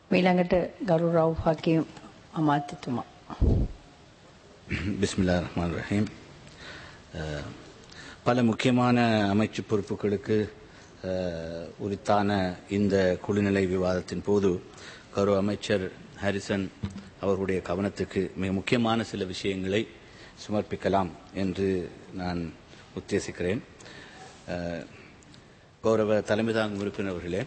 මීළඟට ගරු රවුෆ් හකීම් අමාත්‍යතුමා. பிஸ்மில்லா ரஹ்மான் ரஹீம். பல முக்கியமான அமைச்சு பொறுப்புகளுக்கு உரித்தான இந்த குழுநிலை விவாதத்தின் போது கௌரவ அமைச்சர் ஹாரிசன் அவர்களுடைய கவனத்துக்கு மிக முக்கியமான சில விஷயங்களை சமர்ப்பிக்கலாம் என்று நான் உத்தேசிக்கிறேன். கௌரவ தலைமை தாங்கும் உறுப்பினர்களே,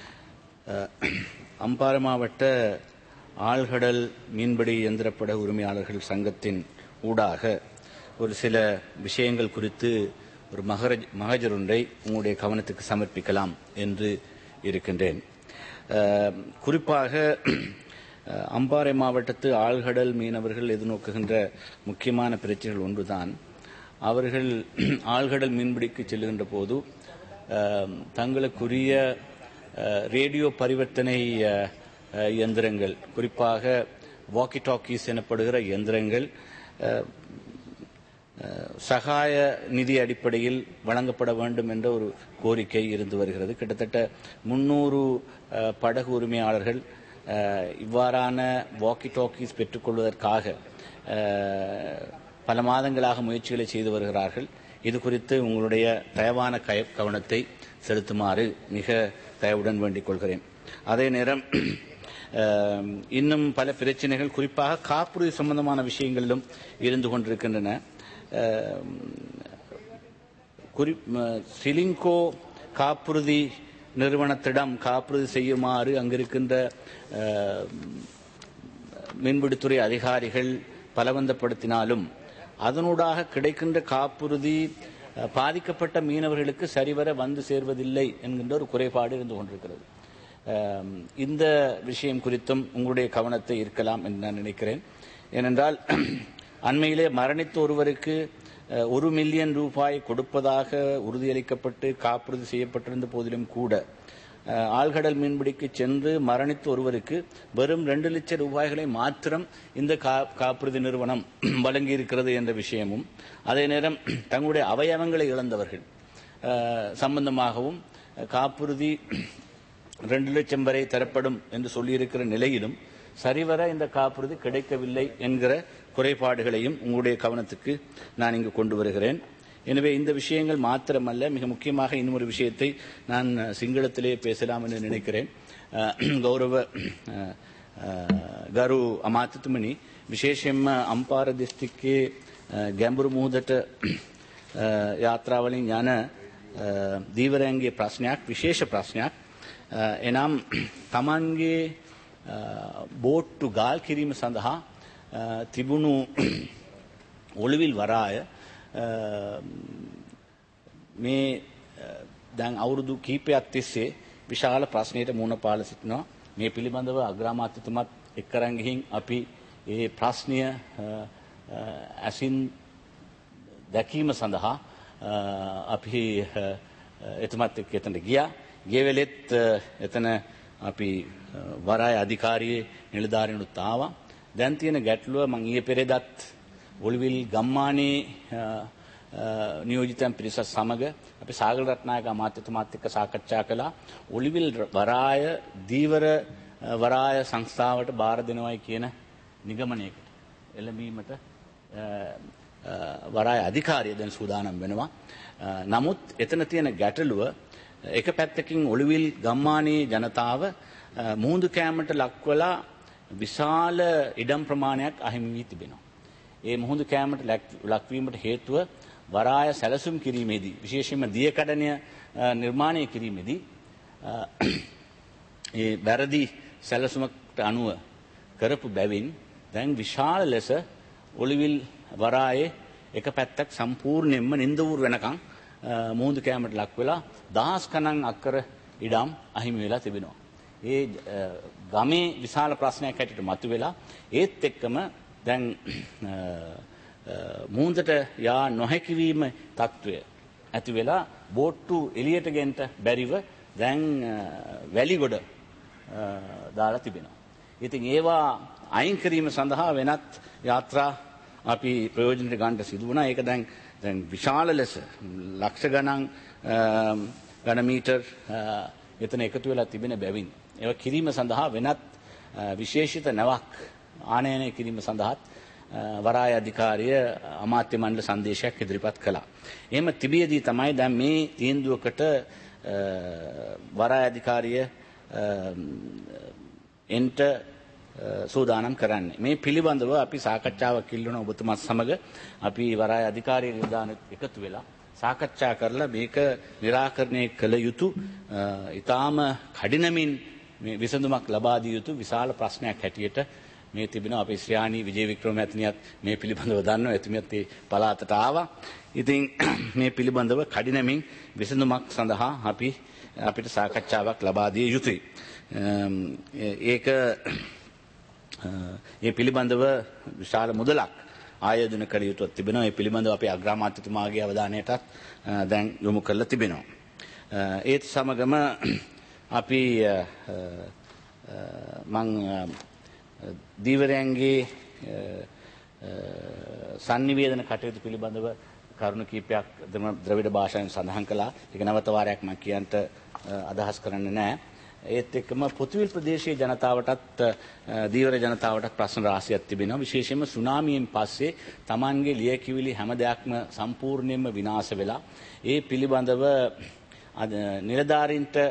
அம்பாறை மாவட்ட ஆழ்கடல் மீன்பிடி இயந்திரப்பட உரிமையாளர்கள் சங்கத்தின் ஊடாக ஒரு சில விஷயங்கள் குறித்து ஒரு மகஜர் ஒன்றை உங்களுடைய கவனத்துக்கு சமர்ப்பிக்கலாம் என்று இருக்கின்றேன். குறிப்பாக அம்பாறை மாவட்டத்து ஆழ்கடல் மீனவர்கள் எதிர்நோக்குகின்ற முக்கியமான பிரச்சனைகள் ஒன்றுதான். அவர்கள் ஆழ்கடல் மீன்பிடிக்கு செல்லுகின்ற போது தங்களுக்குரிய ரேடியோ பரிவர்த்தனை இயந்திரங்கள், குறிப்பாக வாக்கி டாக்கீஸ் எனப்படுகிற இயந்திரங்கள் சகாய நிதி அடிப்படையில் வழங்கப்பட வேண்டும் என்ற ஒரு கோரிக்கை இருந்து வருகிறது. கிட்டத்தட்ட 300 படகு உரிமையாளர்கள் இவ்வாறான வாக்கி டாக்கீஸ் பெற்றுக்கொள்வதற்காக பல மாதங்களாக முயற்சிகளை செய்து வருகிறார்கள். இது குறித்து உங்களுடைய தயவான கவனத்தை செலுத்துமாறு மிக தயவுடன் வேண்டிக் கொள்கிறேன். அதே நேரம் இன்னும் பல பிரச்சனைகள், குறிப்பாக காப்புறுதி சம்பந்தமான விஷயங்களிலும் இருந்து கொண்டிருக்கின்றன. சிலிங்கோ காப்புறுதி நிறுவனத்திடம் காப்புறுதி செய்யுமாறு அங்கிருக்கின்ற மீன்பிடித்துறை அதிகாரிகள் பலவந்தப்படுத்தினாலும் அதனூடாக கிடைக்கின்ற காப்புறுதி பாதிக்கப்பட்ட மீனவர்களுக்கு சரிவர வந்து சேர்வதில்லை என்கின்ற ஒரு குறைபாடு இருந்து கொண்டிருக்கிறது. இந்த விஷயம் குறித்தும் உங்களுடைய கவனத்தை ஈர்க்கலாம் என்று நான் நினைக்கிறேன். ஏனென்றால் அண்மையிலே மரணித்த ஒருவருக்கு 1 மில்லியன் ரூபாய் கொடுப்பதாக உறுதியளிக்கப்பட்டு காப்புறுதி செய்யப்பட்டிருந்த போதிலும் கூட ஆழ்கடல் மீன்பிடிக்கு சென்று மரணித்த ஒருவருக்கு வெறும் 2 லட்சம் ரூபாய்களை மாத்திரம் இந்த காப்புறுதி நிறுவனம் வழங்கியிருக்கிறது என்ற விஷயமும், அதே நேரம் தங்களுடைய அவயவங்களை இழந்தவர்கள் சம்பந்தமாகவும் காப்புறுதி 2 லட்சம் வரை தரப்படும் என்று சொல்லியிருக்கிற நிலையிலும் சரிவர இந்த காப்புறுதி கிடைக்கவில்லை என்கிற குறைபாடுகளையும் உங்களுடைய கவனத்துக்கு நான் இங்கு கொண்டு வருகிறேன். எனவே இந்த விஷயங்கள் மாத்திரமல்ல, மிக முக்கியமாக இன்னொரு விஷயத்தை நான் சிங்களத்திலே பேசலாம் என்று நினைக்கிறேன். கௌரவ ගරු අමාත්‍යතුමනි, විශේෂයෙන්ම අම්පාර දිස්ත්‍රික්කයේ ගැඹුරු මුහුදට යාත්‍රාවලින් යන දීවරයන්ගේ ප්‍රශ්නයක්, විශේෂ ප්‍රශ්නයක්. එනම් තමන්ගේ බෝට්ටු ගාල් කිරීම සඳහා තිබුණු ඔලිවිල් වරාය මේ දැන් අවුරුදු කිහිපයක් තිස්සේ විශාල ප්‍රශ්නයට මුහුණ පාලා සිටිනවා. මේ පිළිබඳව අග්‍රාමාත්‍යතුමත් එක්කරන් ගිහින් අපි ඒ ප්‍රශ්නය ඇසින් දැකීම සඳහා අපි එතුමත් එක්ක එතනට ගියා. ගිය වෙලෙත් එතන අපි වරාය අධිකාරියේ නිලධාරීනුත් ආවා. දැන් තියෙන ගැටලුව මම ඊයේ පෙරේදත් ඔලිවිල් ගම්මානේ නියෝජිතයන් පිරිස සමග අපි සාගල රත්නායක අමාත්‍යතුමාත් එක්ක සාකච්ඡා කළා. ඔලිවිල් වරාය දීවර වරාය සංස්ථාවට බාර දෙනවයි කියන නිගමනයකට එළඹීමට වරාය අධිකාරිය දැන් සූදානම් වෙනවා. නමුත් එතන තියෙන ගැටලුව, එක පැත්තකින් ඔලිවිල් ගම්මානේ ජනතාව මුහුදු කෑමට ලක්වලා විශාල ඉඩම් ප්‍රමාණයක් අහිමි වී තිබෙනවා. ඒ මුහුදු කෑමට ලක්වීමට හේතුව වරාය සැලසුම් කිරීමේදී, විශේෂයෙන්ම දියකඩනය නිර්මාණය කිරීමේදී ඒ වැරදි සැලසුමකට අනුව කරපු බැවින් දැන් විශාල ලෙස ඔලිවිල් වරායේ එක පැත්තක් සම්පූර්ණයෙන්ම නින්දවුරු වෙනකන් මුහුදු කෑමට ලක් වෙලා දහස් ගණන් අක්කර ඉඩම් අහිමි වෙලා තිබෙනවා. ඒ ගමේ විශාල ප්‍රශ්නයක් හැටියට මතුවෙලා ඒත් එක්කම දැන් මුහුදට යා නොහැකි වීම තත්ත්වය ඇති වෙලා බෝට්ටු එළියට ගෙන්ට බැරිව දැන් වැලිගොඩ දාලා තිබෙනවා. ඉතින් ඒවා අයින් කිරීම සඳහා වෙනත් යාත්‍රා අපි ප්‍රයෝජනට ගන්නට සිදු වුණා. ඒක දැන් විශාල ලෙස ලක්ෂ ගණන් ඝන මීටර් එතන එකතු වෙලා තිබෙන බැවින් ඒවා කිරීම සඳහා වෙනත් විශේෂිත නැවක් ආනයනය කිරීම සඳහාත් වරාය අධිකාරිය අමාත්‍ය මණ්ඩල සංදේශයක් ඉදිරිපත් කළා. එහෙම තිබියදී තමයි දැන් මේ තීන්දුවකට වරාය අධිකාරිය එන්ට සූදානම් කරන්නේ. මේ පිළිබඳව අපි සාකච්ඡාවක් ඉල්ලන ඔබතුමත් සමග අපි වරාය අධිකාරිය නිලධාරීන් එකතු වෙලා සාකච්ඡා කරලා මේක निराකරණය කළ යුතු ඊටාම කඩිනමින් මේ විසඳුමක් ලබා දිය යුතු විශාල ප්‍රශ්නයක් හැටියට මේ තිබෙනවා. අපේ ශ්‍රයාණී විජේවික්‍රම මැතිණියත් මේ පිළිබඳව දන්නවා. එතුමියත් ඒ පළාතට ආවා. ඉතින් මේ පිළිබඳව කඩිනමින් විසඳුමක් සඳහා අපිට සාකච්ඡාවක් ලබා දිය යුතුයි. ඒක මේ පිළිබඳව විශාල මුදලක් ආයෝජන කළ යුතුව තිබෙනවා. මේ පිළිබඳව අපේ අග්‍රාමාත්‍යතුමාගේ අවධානයටත් දැන් යොමු කරලා තිබෙනවා. ඒත් සමගම අපි දීවරයන්ගේ sannivedana කටයුතු පිළිබඳව කරුණු කීපයක් ද්‍රවිඩ භාෂාවෙන් සඳහන් කළා. ඒක නැවත වාරයක් මම කියන්නට අදහස් කරන්නේ නැහැ. ඒත් එක්කම පොතුවිල් ප්‍රදේශයේ ජනතාවටත් දීවර ජනතාවටත් ප්‍රශ්න රාශියක් තිබෙනවා. විශේෂයෙන්ම සුනාමියෙන් පස්සේ Tamanගේ ලියකියවිලි හැම දෙයක්ම සම්පූර්ණයෙන්ම විනාශ වෙලා ඒ පිළිබඳව නිලධාරීන්ට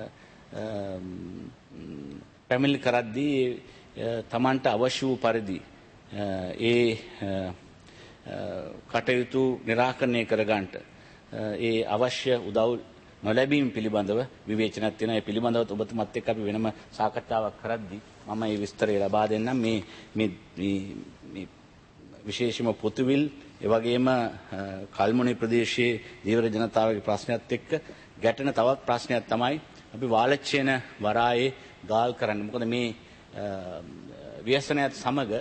පැමිණිලි කරද්දී තමන්ට අවශ්‍ය වූ පරිදි ඒ කටයුතු निराකරණය කරගන්නට ඒ අවශ්‍ය උදව් නොලැබීම පිළිබඳව විවේචනයක් තියෙනවා. ඒ පිළිබඳව ඔබතුමත් එක්ක අපි වෙනම සාකච්ඡාවක් කරද්දී මම මේ විස්තරය ලබා දෙන්නම්. මේ විශේෂම පොතුවිල් ඒ වගේම කල්මුණි ප්‍රදේශයේ දීවර ජනතාවගේ ප්‍රශ්නයත් එක්ක ගැටෙන තවත් ප්‍රශ්නයක් තමයි අපි වාලච්චේන වරායේ ගාල් කරන්නේ. මොකද මේ ව්‍යසනයත් සමග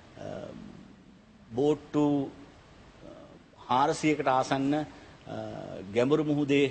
බෝට්ටු 400කට ආසන්න ගැඹුරු මුහුදේ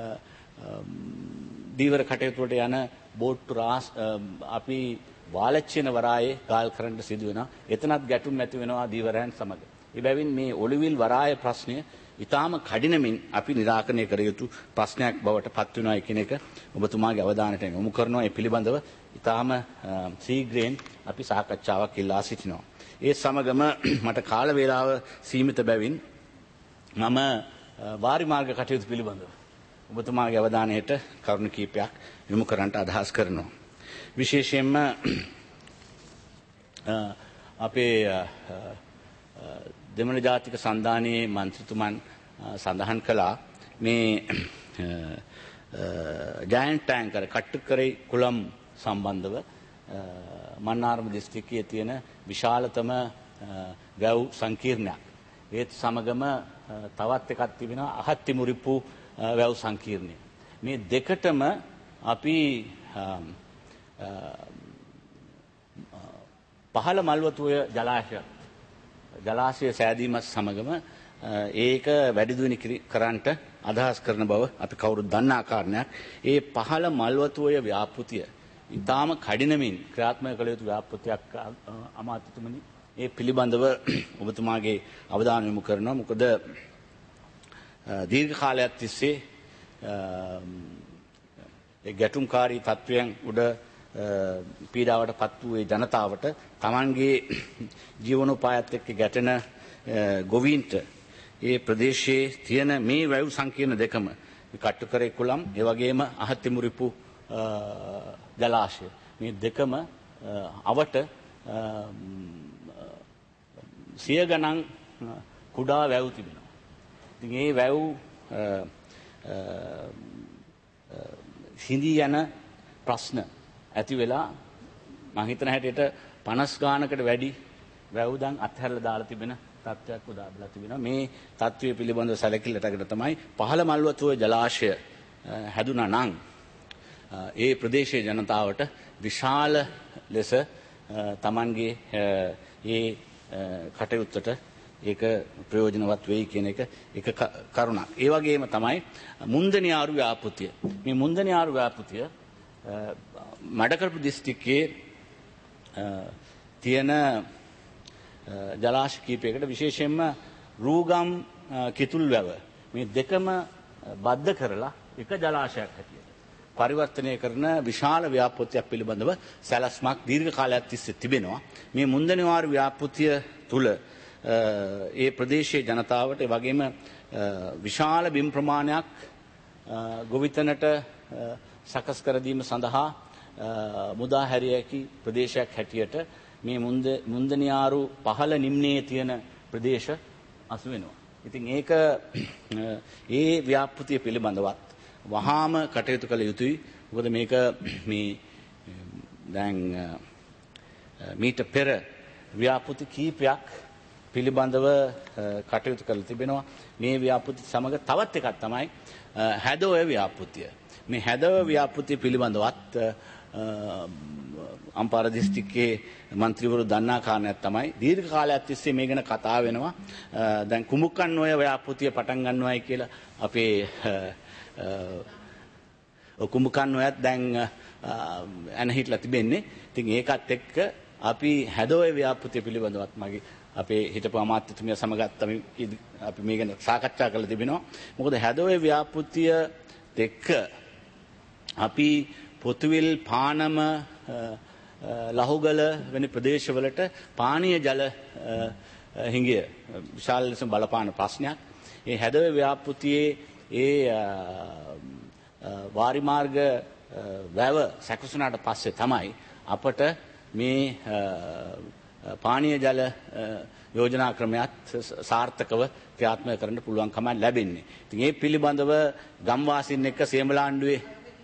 දීවර කටයුතු වලට යන බෝට්ටු අපි වාලච්චේන වරායේ ගාල් කරන්න සිදු වෙනවා. එතනත් ගැටුම් ඇති වෙනවා දීවරයන් සමග. ඒ බැවින් මේ ඔලිවිල් වරාය ප්‍රශ්නය ඊටාම කඩිනමින් අපි निराකරණය කර යුතු ප්‍රශ්නයක් බවට පත් වෙනවා කියන එක ඔබතුමාගේ අවධානයට යොමු කරනවා. ඒ පිළිබඳව ඊටාම ශීඝ්‍රයෙන් අපි සාකච්ඡාවක් ඉල්ලා සිටිනවා. ඒ සමගම මට කාල වේලාව සීමිත බැවින් මම වාරි මාර්ග කටයුතු පිළිබඳව ඔබතුමාගේ අවධානයට කරුණු කීපයක් යොමු කරන්නට අදහස් කරනවා. විශේෂයෙන්ම අපේ දෙමළ ජාතික සන්ධානයේ මන්ත්‍රීතුමන් සඳහන් කළා මේ ජයන්ට් ටැංකර් කට්ටුකරේ කුලම් සම්බන්ධව මන්නාරම දිස්ත්‍රික්කයේ තියෙන විශාලතම වැව් සංකීර්ණයක්. ඒත් සමගම තවත් එකක් තිබෙනවා අහත්තිමුරිප්පු වැව් සංකීර්ණය. මේ දෙකටම අපි පහළ මල්වතුය ජලාශය සෑදීමත් සමගම ඒක වැඩිදුවනි කරන්නට අදහස් කරන බව අපි කවුරුත් දන්නා කාරණයක්. ඒ පහළ මල්වතුය ව්‍යාපෘතිය ඊටාම කඩිනමින් ක්‍රියාත්මක කළ යුතු ව්‍යාපෘතියක් අමාත්‍යතුමනි. ඒ පිළිබඳව ඔබතුමාගේ අවධානය යොමු කරනවා. මොකද දීර්ඝ කාලයක් තිස්සේ ඒ ගැටුම්කාරී තත්වයන් උඩ පීඩාවට පත් වූ ඒ ජනතාවට Tamanගේ ජීවනෝපායත් එක්ක ගැටෙන ගොවීන්ට ඒ ප්‍රදේශයේ තියෙන මේ වැව් සංකීර්ණ දෙකම කට්ටුකරේ කුලම් ඒ වගේම අහත්තිමුරිප්පු ජලාශය මේ දෙකම අවට සිය ගණන් කුඩා වැව් තිබෙනවා. ඉතින් මේ වැව් හිඳී යන ප්‍රශ්න ඇති වෙලා මම හිතන හැටියට 50 ගානකට වැඩි වැව් දැන් අත්හැරලා දාලා තිබෙන තත්ත්වයක් උදාබලා තිබෙනවා. මේ තත්ත්වය පිළිබඳව සැලකිල්ලටකට තමයි පහළ මල්වතුව ජලාශය හැදුනා නම් ඒ ප්‍රදේශයේ ජනතාවට විශාල ලෙස Tamanගේ ඒ කටයුත්තට ඒක ප්‍රයෝජනවත් වෙයි කියන එක කරුණක්. ඒ වගේම තමයි මුන්දනියාරු ව්‍යාපෘතිය. මේ මුන්දනියාරු ව්‍යාපෘතිය මඩකලපු දිස්ත්‍රික්කයේ තියෙන ජලාශ කීපයකට විශේෂයෙන්ම රූගම් කිතුල් වැව මේ දෙකම බද්ධ කරලා එක ජලාශයක් හැටියට පරිවර්තනය කරන විශාල ව්‍යාපෘතියක් පිළිබඳව සැලැස්මක් දීර්ඝ කාලයක් තිස්සේ තිබෙනවා. මේ මුන්දනිවාර ව්‍යාපෘතිය තුළ ඒ ප්‍රදේශයේ ජනතාවට ඒ වගේම විශාල බිම් ප්‍රමාණයක් ගොවිතැනට සකස් කර දීම සඳහා මුදා හැරිය හැකි ප්‍රදේශයක් හැටියට මේ මුන්දනියාරු පහළ නිම්නයේ තියෙන ප්‍රදේශ අසු වෙනවා. ඉතින් ඒක ඒ ව්‍යාපෘතිය පිළිබඳවත් වහාම කටයුතු කළ යුතුයි. මොකද මේක මේ දැන් මීට පෙර ව්‍යාපෘති කීපයක් පිළිබඳව කටයුතු කරලා තිබෙනවා. මේ ව්‍යාපෘති සමග තවත් එකක් තමයි හැදෝය ව්‍යාපෘතිය. මේ හැදෝය ව්‍යාපෘතිය පිළිබඳවත් අම්පාර දිස්ත්‍රික්කයේ මන්ත්‍රීවරු දන්නා කාරණයක් තමයි දීර්ඝ කාලයක් තිස්සේ මේ ගැන කතා වෙනවා. දැන් කුඹුකන්නෝය ව්‍යාපෘතිය පටන් ගන්නවායි කියලා අපේ කුඹුකන්නෝයත් දැන් ඇනහිටලා තිබෙන්නේ. ඉතින් ඒකත් එක්ක අපි හැදෝය ව්‍යාපෘතිය පිළිබඳවත් මගේ අපේ හිටපු අමාත්‍යතුමිය සමගත් අපි මේ ගැන සාකච්ඡා කරලා තිබෙනවා. මොකද හැදෝය ව්‍යාපෘතිය එක්ක අපි පොතුවිල් පානම ලහුගල වැනි ප්‍රදේශවලට පානීය ජල හිඟිය විශාල ලෙස බලපාන ප්‍රශ්නයක්. ඒ හැදෝය ව්‍යාපෘතියේ ඒ වාරිමාර්ග වැව සැකසුනාට පස්සේ තමයි අපට මේ පානීය ජල යෝජනා ක්‍රමයක් සාර්ථකව ක්‍රියාත්මක කරන්න පුළුවන්කම ලැබෙන්නේ. ඉතින් ඒ පිළිබඳව ගම්වාසීන් එක්ක සේමලාණ්ඩුවේ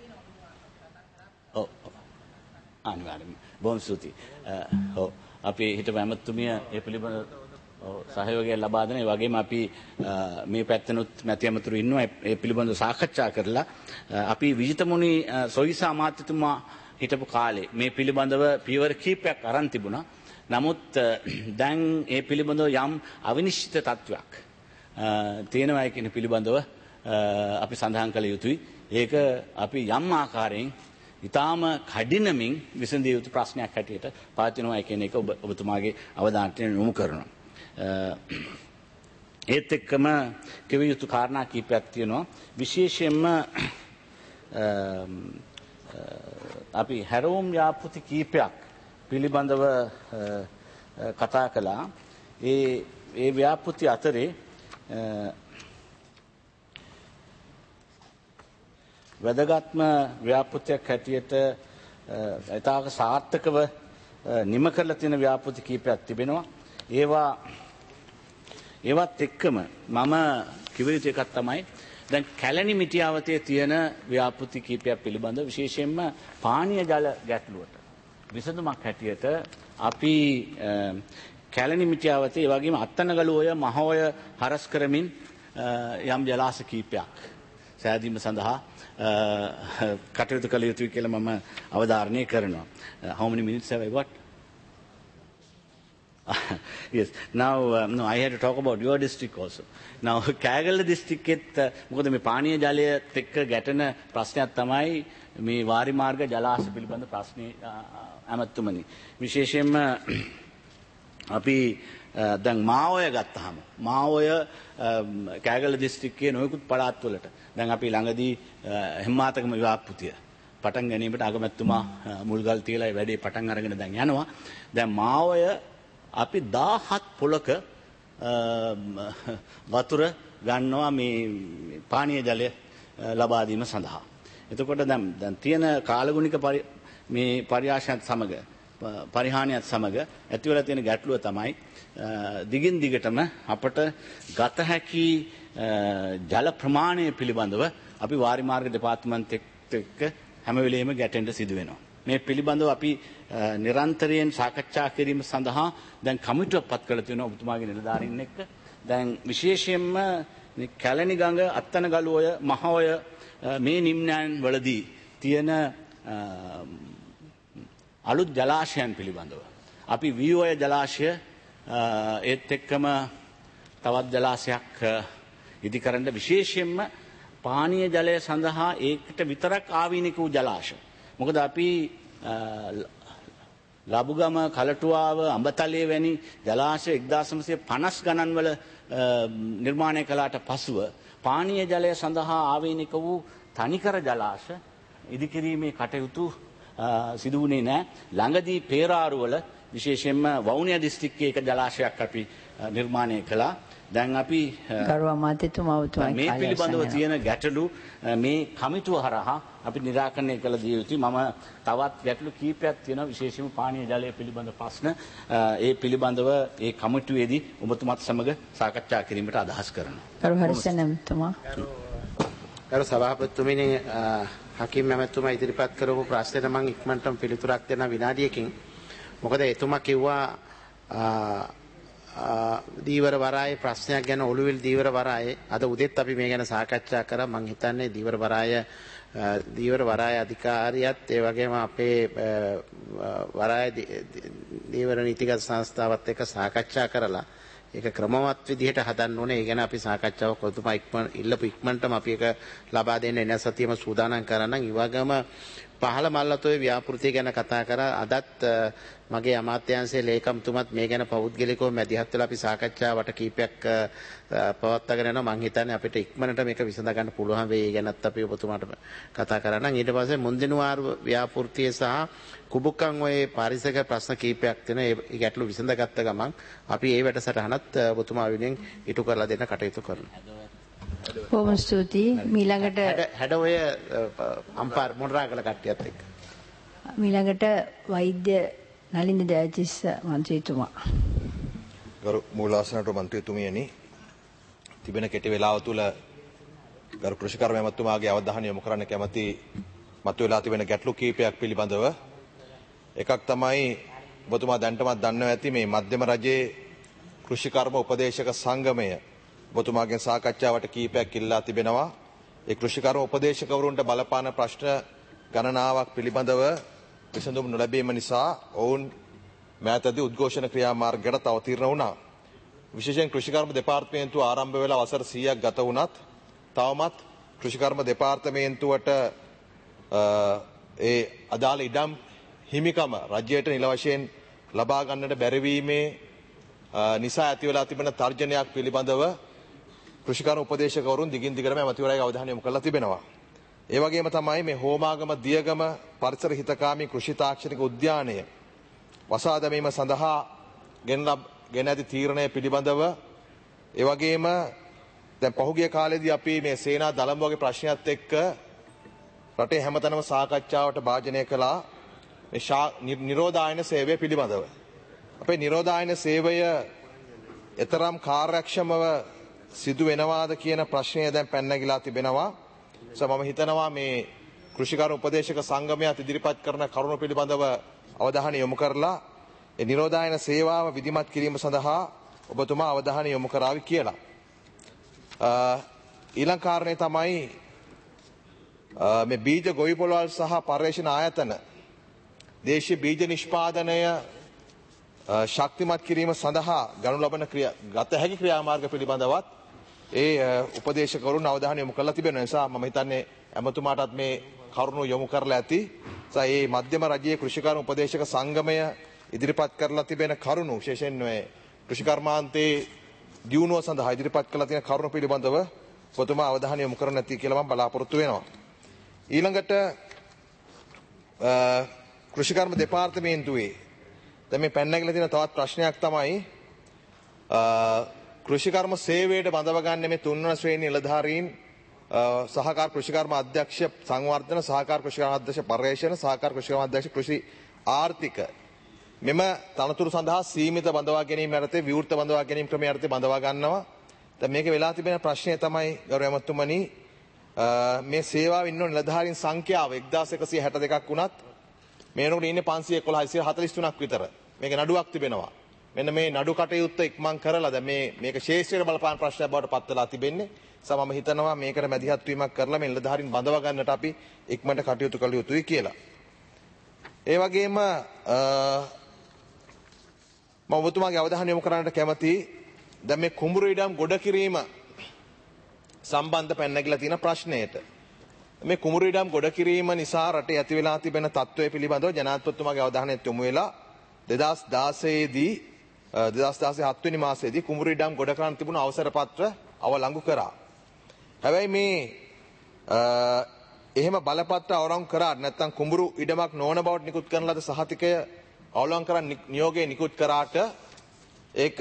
අනිවාර්යයෙන්ම බොහොම ස්තුතියි. ඔව් අපි හිටපු ඇමතුමිය ඒ පිළිබඳව සහයෝගය ලබා දෙන. ඒ වගේම අපි මේ පැත්තනොත් මැති ඇමතුරු ඉන්නවා. ඒ පිළිබඳව සාකච්ඡා කරලා අපි විජිතමුනි සොයිසා අමාත්‍යතුමා හිටපු කාලේ මේ පිළිබඳව පියවර කීපයක් අරන් තිබුණා. නමුත් දැන් ඒ පිළිබඳව යම් අවිනිශ්චිත තත්වයක් තියෙනවා කියන පිළිබඳව අපි සඳහන් කළ යුතුයි. ඒක අපි යම් ආකාරයෙන් ඉතාම කඩිනමින් විසඳිය යුතු ප්‍රශ්නයක් හැටියට පවතිනවා කියන එක ඔබතුමාගේ අවධානයට යොමු කරනවා. ඒත් එක්කම කිව යුතු කාරණා කීපයක් තියෙනවා. විශේෂයෙන්ම අපි හැරවුම් ව්‍යාපෘති කීපයක් පිළිබඳව කතා කළා. ඒ ව්‍යාපෘති අතරේ වැදගත්ම ව්‍යාපෘතියක් හැටියට ඉතාම සාර්ථකව නිම කරලා තියෙන ව්‍යාපෘති කීපයක් තිබෙනවා. ඒවත් එක්කම මම කිව යුතු එකක් තමයි දැන් කැලණි මිටියාවතේ තියෙන ව්‍යාපෘති කීපයක් පිළිබඳ විශේෂයෙන්ම පානීය ජල ගැටලුවට විසඳුමක් හැටියට අපි කැලණි මිටියාවතේ ඒ වගේම අත්තනගලුවය මහෝය හරස් කරමින් යම් ජලාශ කීපයක් සෑදීම සඳහා කටයුතු කළ යුතුයි කියලා මම අවධාරණය කරනවා. How many minutes have I got? Yes. Now, no, I had to talk about your district also. Now, Kagala district මොකද මේ පානීය ජලයත් එක්ක ගැටෙන ප්‍රශ්නයක් තමයි මේ වාරි මාර්ග ජලාශ පිළිබඳ ප්‍රශ්නේ අමතුමනි. විශේෂයෙන්ම අපි දැන් මාඔය ගත්තාම මාඔය කෑගල දිස්ත්‍රික්කයේ නොයෙකුත් පළාත්වලට දැන් අපි ළඟදී හෙම්මාතකම ව්‍යාපෘතිය පටන් ගැනීමට අගමැතිතුමා මුල්ගල් තියලා ඒ වැඩේ පටන් අරගෙන දැන් යනවා. දැන් මාඔය අපි 17 පොලක වතුර ගන්නවා මේ පානීය ජලය ලබා දීම සඳහා. එතකොට දැන් තියෙන කාලගුණික මේ පරිආශයත් සමග පරිහානියත් සමග ඇතිවලා තියෙන ගැටලුව තමයි දිගින් දිගටම අපට ගත හැකි ජල ප්‍රමාණය පිළිබඳව අපි වාරි මාර්ග දෙපාර්තමේන්තුවත් එක්ක හැම වෙලෙම ගැටෙන්න සිදු වෙනවා. මේ පිළිබඳව අපි නිරන්තරයෙන් සාකච්ඡා කිරීම සඳහා දැන් කමිටුවක් පත් කරලා තියෙනවා ඔබතුමාගේ නිලධාරීන් එක්ක. දැන් විශේෂයෙන්ම කැලණි ගඟ අත්තනගලුවය මහඔය මේ නිම්නයන් වලදී තියෙන අලුත් ජලාශයන් පිළිබඳව අපි වීඔය ජලාශය ඒත් එක්කම තවත් ජලාශයක් ඉදිකරන්න විශේෂයෙන්ම පානීය ජලය සඳහා ඒකට විතරක් ආවේනික වූ ජලාශ. මොකද අපි ලබුගම කලටුවාව අඹතලයේ වැනි ජලාශ 1950 ගණන් වල නිර්මාණය කළාට පසුව පානීය ජලය සඳහා ආවේනික වූ තනිකර ජලාශ ඉදිකිරීමේ කටයුතු සිදු වුණේ නැහැ. ළඟදී පේරාරුවල විශේෂයෙන්ම වවුනියා දිස්ත්‍රික්කයේ එක ජලාශයක් අපි නිර්මාණය කළා. දැන් අපි ගරු අමාත්‍යතුමා ඔබතුමාගේ මේ කාලය පිළිබඳව අවසන් තියෙන ගැටලු මේ කමිටුව හරහා අපි निराකරණය කළ දිය යුතුයි. මම තවත් ගැටලු කීපයක් තියෙනවා විශේෂයෙන්ම පානීය ජලය පිළිබඳ ප්‍රශ්න. ඒ පිළිබඳව ඒ කමිටුවේදී ඔබතුමාත් සමග සාකච්ඡා කිරීමට අදහස් කරනවා. ගරු හරිසන ඇමතුමා. ගරු සභාපතිතුමනි හකීම් මැමැතුමා ඉදිරිපත් කරපු ප්‍රශ්නෙට මම ඉක්මනටම පිළිතුරක් දෙන්න විනාඩියකින්. මොකද එතුමා කිව්වා දීවර වරායේ ප්‍රශ්නයක් ගැන ඔළුවිල් දීවර වරායේ අද උදෙත් අපි මේ ගැන සාකච්ඡා කරා. මම හිතන්නේ දීවර වරාය අධිකාරියත් ඒ වගේම අපේ වරාය දීවර නීතිගත සංස්ථාවත් එක්ක සාකච්ඡා කරලා ඒක ක්‍රමවත් විදිහට හදන්න ඕනේ. ඒ ගැන අපි සාකච්ඡාවක් ඔතුමා ඉක්මනටම අපි ඒක ලබා දෙන්න එන සතියෙම සූදානම් කරන්න. ඒ වගේම පහළ මල්ලතෝයේ ව්‍යාපෘතිය ගැන කතා කරා. අදත් මගේ අමාත්‍යාංශයේ ලේකම්තුමත් මේ ගැන පෞද්ගලිකව මැදිහත් වෙලා අපි සාකච්ඡාවට කීපයක් පවත්වාගෙන යනවා. මම හිතන්නේ අපිට ඉක්මනට මේක විසඳ ගන්න පුළුවන් වෙයි. ඒ ගැනත් අපි ඔබතුමාට කතා කරන්න. ඊට පස්සේ මුන්දිනවාර ව්‍යාපෘතිය සහ කුබුකන් ඔය පාරිසරික ප්‍රශ්න කීපයක් තියෙනවා. ඒ ගැටලු විසඳගත්ත ගමන් අපි ඒ වැඩසටහනත් ඔබතුමා වෙනුවෙන් ඉටු කරලා දෙන්න කටයුතු කරනවා. බොහොම ස්තුතියි. ඊළඟට හැඩ ඔය අම්පාර මොණරාගල කට්ටියත් එක්ක. ඊළඟට වෛද්‍ය නලින්ද දයාතිස්ස මන්ත්‍රීතුමා. ගරු මූලාසනට මන්ත්‍රීතුමියනි, තිබෙන කෙටි වේලාව තුල ගරු කෘෂිකර්ම ඇමතුමාගේ අවධානය යොමු කරන්න කැමැති මතුවලා තිබෙන ගැටලු කීපයක් පිළිබඳව. එකක් තමයි ඔබතුමා දැනටමත් දන්නවා ඇති මේ මධ්‍යම රජයේ කෘෂිකර්ම උපදේශක සංගමය ඔබතුමාගෙන් සාකච්ඡාවට කීපයක් ඉල්ලා තිබෙනවා. ඒ කෘෂිකර්ම උපදේශකවරුන්ට බලපාන ප්‍රශ්න ගණනාවක් පිළිබඳව විසඳුම් නොලැබීම නිසා ඔවුන් මෑතදී උද්ඝෝෂණ ක්‍රියාමාර්ගයට අවතීර්ණ වුණා. විශේෂයෙන් කෘෂිකර්ම දෙපාර්තමේන්තුව ආරම්භ වෙලා වසර 100ක් ගත වුණත් තවමත් කෘෂිකර්ම දෙපාර්තමේන්තුවට ඒ අදාළ ඉඩම් හිමිකම රජයට නිල වශයෙන් ලබා ගන්නට බැරිවීමේ නිසා ඇති වෙලා තිබෙන තර්ජනයක් පිළිබඳව කෘෂිකර්ම උපදේශකවරුන් දිගින් දිගටම ඇමතිවරයාගේ අවධානය යොමු කරලා තිබෙනවා. ඒ වගේම තමයි මේ හෝමාගම දියගම පරිසර හිතකාමී කෘෂි තාක්ෂණික උද්‍යානය වසා දැමීම සඳහා ගෙන ඇති තීරණය පිළිබඳව ඒ වගේම දැන් පහුගිය කාලෙදී අපි මේ සේනා දළඹුවගේ ප්‍රශ්නයත් එක්ක රටේ හැමතැනම සාකච්ඡාවට භාජනය කළා මේ නිරෝධායන සේවය පිළිබඳව. අපේ නිරෝධායන සේවය එතරම් කාර්යක්ෂමව සිදු වෙනවාද කියන ප්‍රශ්නය දැන් පැන නැගිලා තිබෙනවා. මම හිතනවා මේ කෘෂිකර්ම උපදේශක සංගමයත් ඉදිරිපත් කරන කරුණු පිළිබඳව අවධානය යොමු කරලා ඒ නිරෝධායන සේවාව විධිමත් කිරීම සඳහා ඔබතුමා අවධානය යොමු කරાવી කියලා. ඊළඟ කාරණේ තමයි මේ බීජ ගොවිපළවල් සහ පර්යේෂණ ආයතන දේශීය බීජ නිෂ්පාදනය ශක්තිමත් කිරීම සඳහා ගනු ලබන ගත හැකි ක්‍රියාමාර්ග පිළිබඳවත් ඒ උපදේශකවරුන් අවධානය යොමු කරලා තිබෙන නිසා මම හිතන්නේ ඇමතුමාටත් මේ කරුණු යොමු කරලා ඇති. ඒ මධ්‍යම රජයේ කෘෂිකර්ම උපදේශක සංගමය ඉදිරිපත් කරලා තිබෙන කරුණු විශේෂයෙන් මේ කෘෂිකර්මාන්තයේ දියුණුව සඳහා ඉදිරිපත් කරලා තියෙන කරුණු පිළිබඳව ඔබතුමා අවධානය යොමු කරන්න ඇති කියලා මම බලාපොරොත්තු වෙනවා. ඊළඟට කෘෂිකර්ම දෙපාර්තමේන්තුවේ දැන් මේ පැන නැගිලා තියෙන තවත් ප්‍රශ්නයක් තමයි කෘෂිකර්ම සේවයට බඳව ගන්න මේ තුන්වන ශ්‍රේණි නිලධාරීන් සහකාර කෘෂිකර්ම අධ්‍යක්ෂ සංවර්ධන සහකාර කෘෂිකර්ම අධ්‍යක්ෂ පර්යේෂණ සහකාර කෘෂිකර්ම අධ්‍යක්ෂ කෘෂි ආර්ථික මෙම තනතුරු සඳහා සීමිත බඳවා ගැනීම යටතේ විවෘත බඳවා ගැනීම ක්‍රමය යටතේ බඳවා ගන්නවා. දැන් මේක වෙලා තිබෙන ප්‍රශ්නය තමයි ගෞරව ඇමතුමනි මේ සේවාවේ ඉන්න නිලධාරීන් සංඛ්‍යාව 1162ක් වුණත් මේනකොට ඉන්නේ 511 143ක් විතර. මේක නඩුවක් තිබෙනවා. මෙන්න මේ නඩු කටයුත්ත ඉක්මන් කරලා දැන් මේක ශේෂ්ත්‍රයට බලපාන ප්‍රශ්නයක් බවට පත් වෙලා තිබෙන්නේ. මම හිතනවා මේකට මැදිහත් වීමක් කරලා මේ නිලධාරීන් බඳව ගන්නට අපි ඉක්මනට කටයුතු කළ යුතුයි කියලා. ඒ වගේම මම ඔබතුමාගේ අවධානය යොමු කරන්නට කැමතියි දැන් මේ කුඹුරු ඉඩම් ගොඩ කිරීම සම්බන්ධ පැන නැගිලා තියෙන ප්‍රශ්නයට. මේ කුඹුරු ඉඩම් ගොඩ කිරීම නිසා රටේ ඇති වෙලා තිබෙන තත්ත්වය පිළිබඳව ජනාධිපතිතුමාගේ අවධානයත් යොමු වෙලා 2016 7 මාසයේදී කුඹුරු ඉඩම් ගොඩ කරන්න තිබුණු අවසර පත්‍ර අවලංගු කරා. හැබැයි මේ එහෙම බලපත්‍ර අවලංගු කරාට නැත්නම් කුඹුරු ඉඩමක් නොවන බවට නිකුත් කරන ලද සහතිකය අවලංගු කරන් නියෝගය නිකුත් කරාට ඒක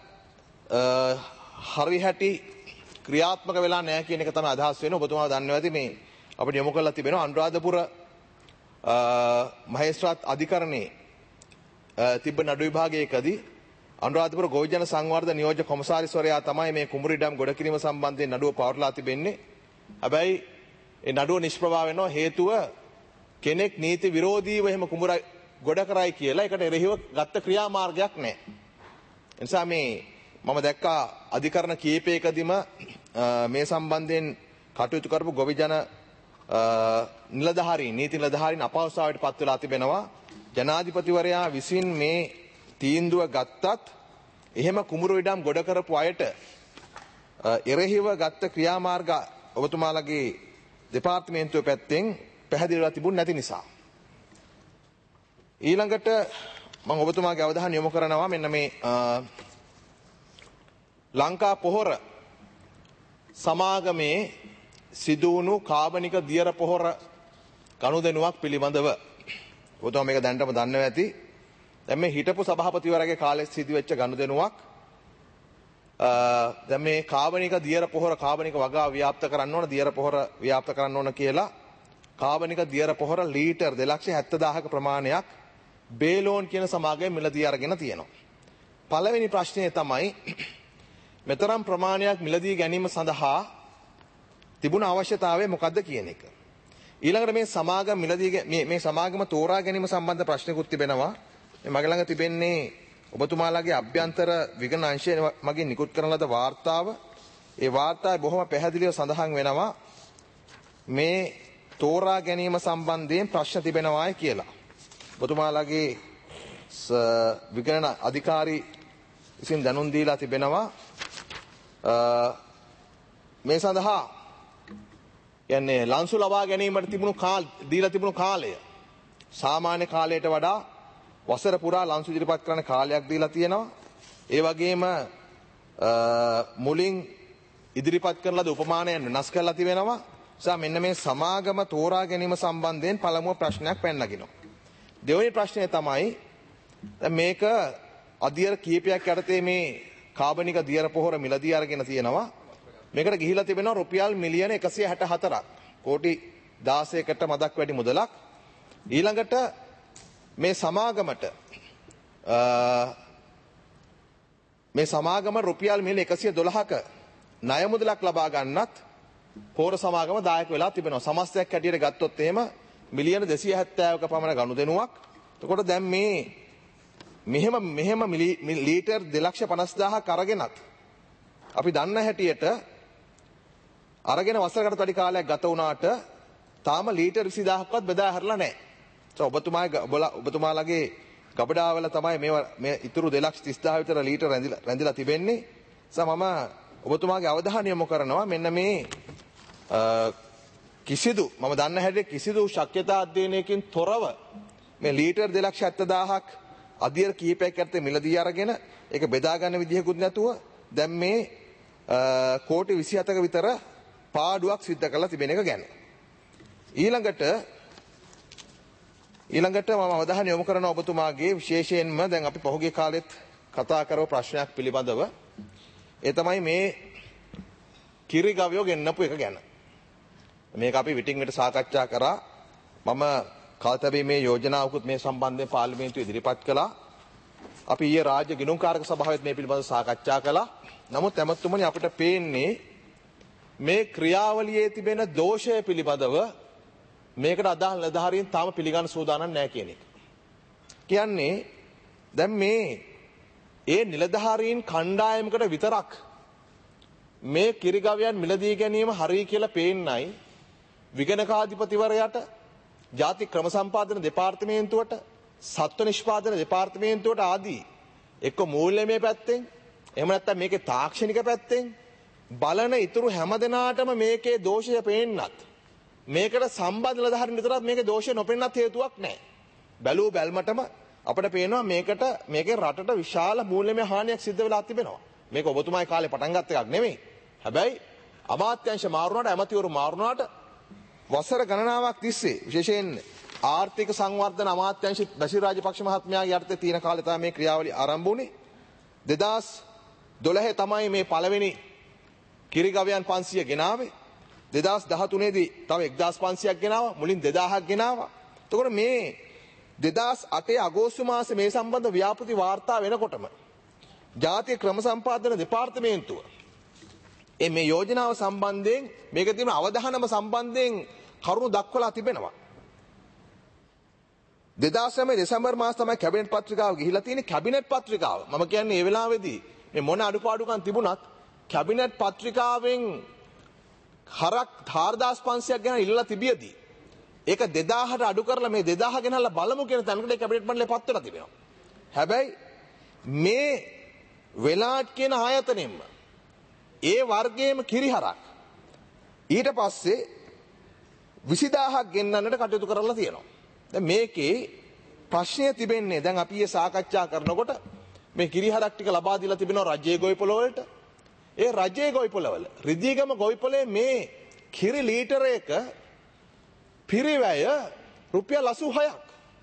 හරිහැටි ක්‍රියාත්මක වෙලා නැහැ කියන එක තමයි අදහස් වෙන්නේ. ඔබතුමා දන්නවා ඇති මේ අපිට යොමු කරලා තිබෙනවා අනුරාධපුර මහේස්ත්‍රාත් අධිකරණයේ තිබ්බ නඩු විභාගයකදී අනුරාධපුර ගොවිජන සංවර්ධන නියෝජ්‍ය කොමසාරිස්වරයා තමයි මේ කුඹුරු ඉඩම් ගොඩ කිරීම සම්බන්ධයෙන් නඩුව පවර්ලා තිබෙන්නේ. හැබැයි ඒ නඩුව නිෂ්ප්‍රභා වෙනවා හේතුව කෙනෙක් නීති විරෝධීව එහෙම කුඹුර ගොඩ කරයි කියලා ඒකට එරෙහිව ගත්ත ක්‍රියාමාර්ගයක් නැහැ. ඒ නිසා මේ මම දැක්කා අධිකරණ කීපයකදීම මේ සම්බන්ධයෙන් කටයුතු කරපු ගොවිජන නිලධාරීන් නීති නිලධාරීන් අපහසුතාවයට පත් වෙලා තිබෙනවා. ජනාධිපතිවරයා විසින් මේ තීන්දුව ගත්තත් එහෙම කුඹුරු ඉඩම් ගොඩ කරපු අයට එරෙහිව ගත්ත ක්‍රියාමාර්ග ඔබතුමාලගේ දෙපාර්තමේන්තුව පැත්තෙන් පැහැදිලිලා තිබුණ නැති නිසා. ඊළඟට මම ඔබතුමාගේ අවධානය යොමු කරනවා මෙන්න මේ ලංකා පොහොර සමාගමේ සිදුවුණු කාබනික දියර පොහොර ගනුදෙනුවක් පිළිබඳව ඔබතුමා මේක දැනටම දන්නවා ඇති. දැන් මේ හිටපු සභාපතිවරයාගේ කාලේ සිදුවෙච්ච ගනුදෙනුවක් දැන් මේ කාබනික දියර පොහොර කාබනික වගා ව්‍යාප්ත කරන්න ඕන දියර පොහොර ව්‍යාප්ත කරන්න ඕන කියලා කාබනික දියර පොහොර ලීටර් 2,70,000ක ප්‍රමාණයක් බේලෝන් කියන සමාගමේ මිලදී අරගෙන තියෙනවා. පළවෙනි ප්‍රශ්නය තමයි මෙතරම් ප්‍රමාණයක් මිලදී ගැනීම සඳහා තිබුණ අවශ්‍යතාවය මොකක්ද කියන එක. ඊළඟට මේ සමාගම මිලදී මේ සමාගම තෝරා ගැනීම සම්බන්ධ ප්‍රශ්නකුත් තිබෙනවා. මේ මගේ ළඟ තිබෙන්නේ ඔබතුමාලාගේ අභ්‍යන්තර විගණන අංශය මගින් නිකුත් කරන ලද වාර්තාව. ඒ වාර්තාවේ බොහොම පැහැදිලිව සඳහන් වෙනවා මේ තෝරා ගැනීම සම්බන්ධයෙන් ප්‍රශ්න තිබෙනවායි කියලා. ඔබතුමාලාගේ විගණන අධිකාරී විසින් දැනුම් දීලා තිබෙනවා මේ සඳහා කියන්නේ ලන්සු ලබා ගැනීමට දීලා තිබුණු කාලය සාමාන්‍ය කාලයට වඩා වසර පුරා ලන්සු ඉදිරිපත් කරන කාලයක් දීලා තියෙනවා. ඒ වගේම මුලින් ඉදිරිපත් කරන ලද උපමානයන් වෙනස් කරලා තිබෙනවා. නිසා මෙන්න මේ සමාගම තෝරා ගැනීම සම්බන්ධයෙන් පළමුව ප්‍රශ්නයක් පැනනගිනවා. දෙවෙනි ප්‍රශ්නය තමයි මේක අධියර කීපයක් යටතේ මේ කාබනික දියර පොහොර මිලදී අරගෙන තියෙනවා. මේකට ගිහිලා තිබෙනවා රුපියල් මිලියන 164ක්. කෝටි 16කට මදක් වැඩි මුදලක්. ඊළඟට මේ සමාගම රුපියල් මිලියන 112ක ණය මුදලක් ලබා ගන්නත් පොහොර සමාගම දායක වෙලා තිබෙනවා. සමස්තයක් හැටියට ගත්තොත් එහෙම මිලියන 270ක පමණ ගනුදෙනුවක්. එතකොට දැන් මෙහෙම ලීටර් 2,50,000ක් අරගෙනත් අපි දන්න හැටියට අරගෙන වසරකට වැඩි කාලයක් ගත වුණාට තාම ලීටර් 20,000ක්වත් බෙදා හැරලා නැහැ. ඔබතුමාලගේ ගබඩාවල තමයි මේ ඉතුරු 2,30,000 විතර ලීටර් රැඳිලා තිබෙන්නේ. මම ඔබතුමාගේ අවධානය යොමු කරනවා මෙන්න මේ මම දන්න හැටියට කිසිදු ශක්්‍යතා අධ්‍යයනයකින් තොරව මේ ලීටර් 2,70,000ක් අධියර කීපයක් යටතේ මිලදී අරගෙන ඒක බෙදා ගන්න විදිහකුත් නැතුව දැන් මේ කෝටි 27ක විතර පාඩුවක් සිද්ධ කරලා තිබෙන එක ගැන. ඊළඟට මම අවධානය යොමු කරන ඔබතුමාගේ විශේෂයෙන්ම දැන් අපි පහුගිය කාලෙත් කතා කරව ප්‍රශ්නයක් පිළිබඳව ඒ තමයි මේ කිරි ගවයෝ ගෙන්නපු එක ගැන. මේක අපි විටින් විට සාකච්ඡා කරා. මම කාලතැබීමේ යෝජනාවකුත් මේ සම්බන්ධයෙන් පාර්ලිමේන්තුවේ ඉදිරිපත් කළා. අපි ඊයේ රාජ්‍ය ගිණුම්කාරක සභාවෙත් මේ පිළිබඳව සාකච්ඡා කළා. නමුත් එමත්තුමනි අපිට පේන්නේ මේ ක්‍රියාවලියේ තිබෙන දෝෂය පිළිබඳව මේකට අදාළ නිලධාරීන් තාම පිළිගන්න සූදානම් නැහැ කියන එක. කියන්නේ දැන් ඒ නිලධාරීන් කණ්ඩායමකට විතරක් මේ කිරිගවයන් මිලදී ගැනීම හරිය කියලා පේන්නයි විගණකාධිපතිවරයාට ජාතික ක්‍රම සම්පාදන දෙපාර්තමේන්තුවට සත්ව නිෂ්පාදන දෙපාර්තමේන්තුවට ආදී එක්ක මූල්‍යමය පැත්තෙන් එහෙම නැත්නම් මේකේ තාක්ෂණික පැත්තෙන් බලන ඉතුරු හැම දෙනාටම මේකේ දෝෂය පේන්නත් මේකට සම්බන්ධ නිලධාරීන් විතරක් මේකේ දෝෂය නොපෙන්නත් හේතුවක් නැහැ. බැලූ බැල්මටම අපිට පේනවා මේකේ රටට විශාල මූල්‍යමය හානියක් සිද්ධ වෙලා තිබෙනවා. මේක ඔබතුමායි කාලේ පටන් ගත්ත එකක් නෙමෙයි. හැබැයි අමාත්‍යාංශ මාරුණාට ඇමතිවරු මාරුණාට වසර ගණනාවක් තිස්සේ විශේෂයෙන් ආර්ථික සංවර්ධන අමාත්‍යාංශ බෂීර් රාජපක්ෂ මහත්මයාගේ යටතේ තියෙන කාලේ තමයි මේ ක්‍රියාවලිය ආරම්භ වුණේ. 2012 තමයි මේ පළවෙනි කිරිගවයන් 500 ගෙනාවේ. 2013 දී තව 1500ක් ගෙනාවා. මුලින් 2000ක් ගෙනාවා. එතකොට මේ 2008 අගෝස්තු මාසේ මේ සම්බන්ධ ව්‍යාපෘති වාර්තා වෙනකොටම ජාතික ක්‍රම සම්පාදන දෙපාර්තමේන්තුව මේ යෝජනාව සම්බන්ධයෙන් මේක තියෙන අවධානම සම්බන්ධයෙන් කරුණු දක්වලා තිබෙනවා. 2009 දෙසැම්බර් මාස තමයි කැබිනට් පත්‍රිකාව ගිහිලා තියෙන්නේ. කැබිනට් පත්‍රිකාව මම කියන්නේ මේ වෙලාවේදී මේ මොන අඩුපාඩුකම් තිබුණත් කැබිනට් පත්‍රිකාවෙන් හරක් 4500ක් ගැන ඉල්ලලා තිබියදී ඒක 2000ට අඩු කරලා මේ 2000 ගෙනල්ලා බලමු කියන තැනකට කැබිනට් මණ්ඩලය පත් වෙලා තිබෙනවා. හැබැයි මේ වෙලාට් කියන ආයතනෙම ඒ වර්ගයේම කිරිහරක් ඊට පස්සේ 20000ක් ගෙන්නන්නට කටයුතු කරලා තියෙනවා. දැන් මේකේ ප්‍රශ්නය තිබෙන්නේ දැන් අපි සාකච්ඡා කරනකොට මේ කිරිහරක් ටික ලබා දීලා තිබෙනවා රජයේ ගොවිපොළ වලට. ඒ රජයේ ගොවිපොළවල රිදීගම ගොවිපොළේ මේ කිරි ලීටරයක පිරිවැය රුපියල් 86ක්.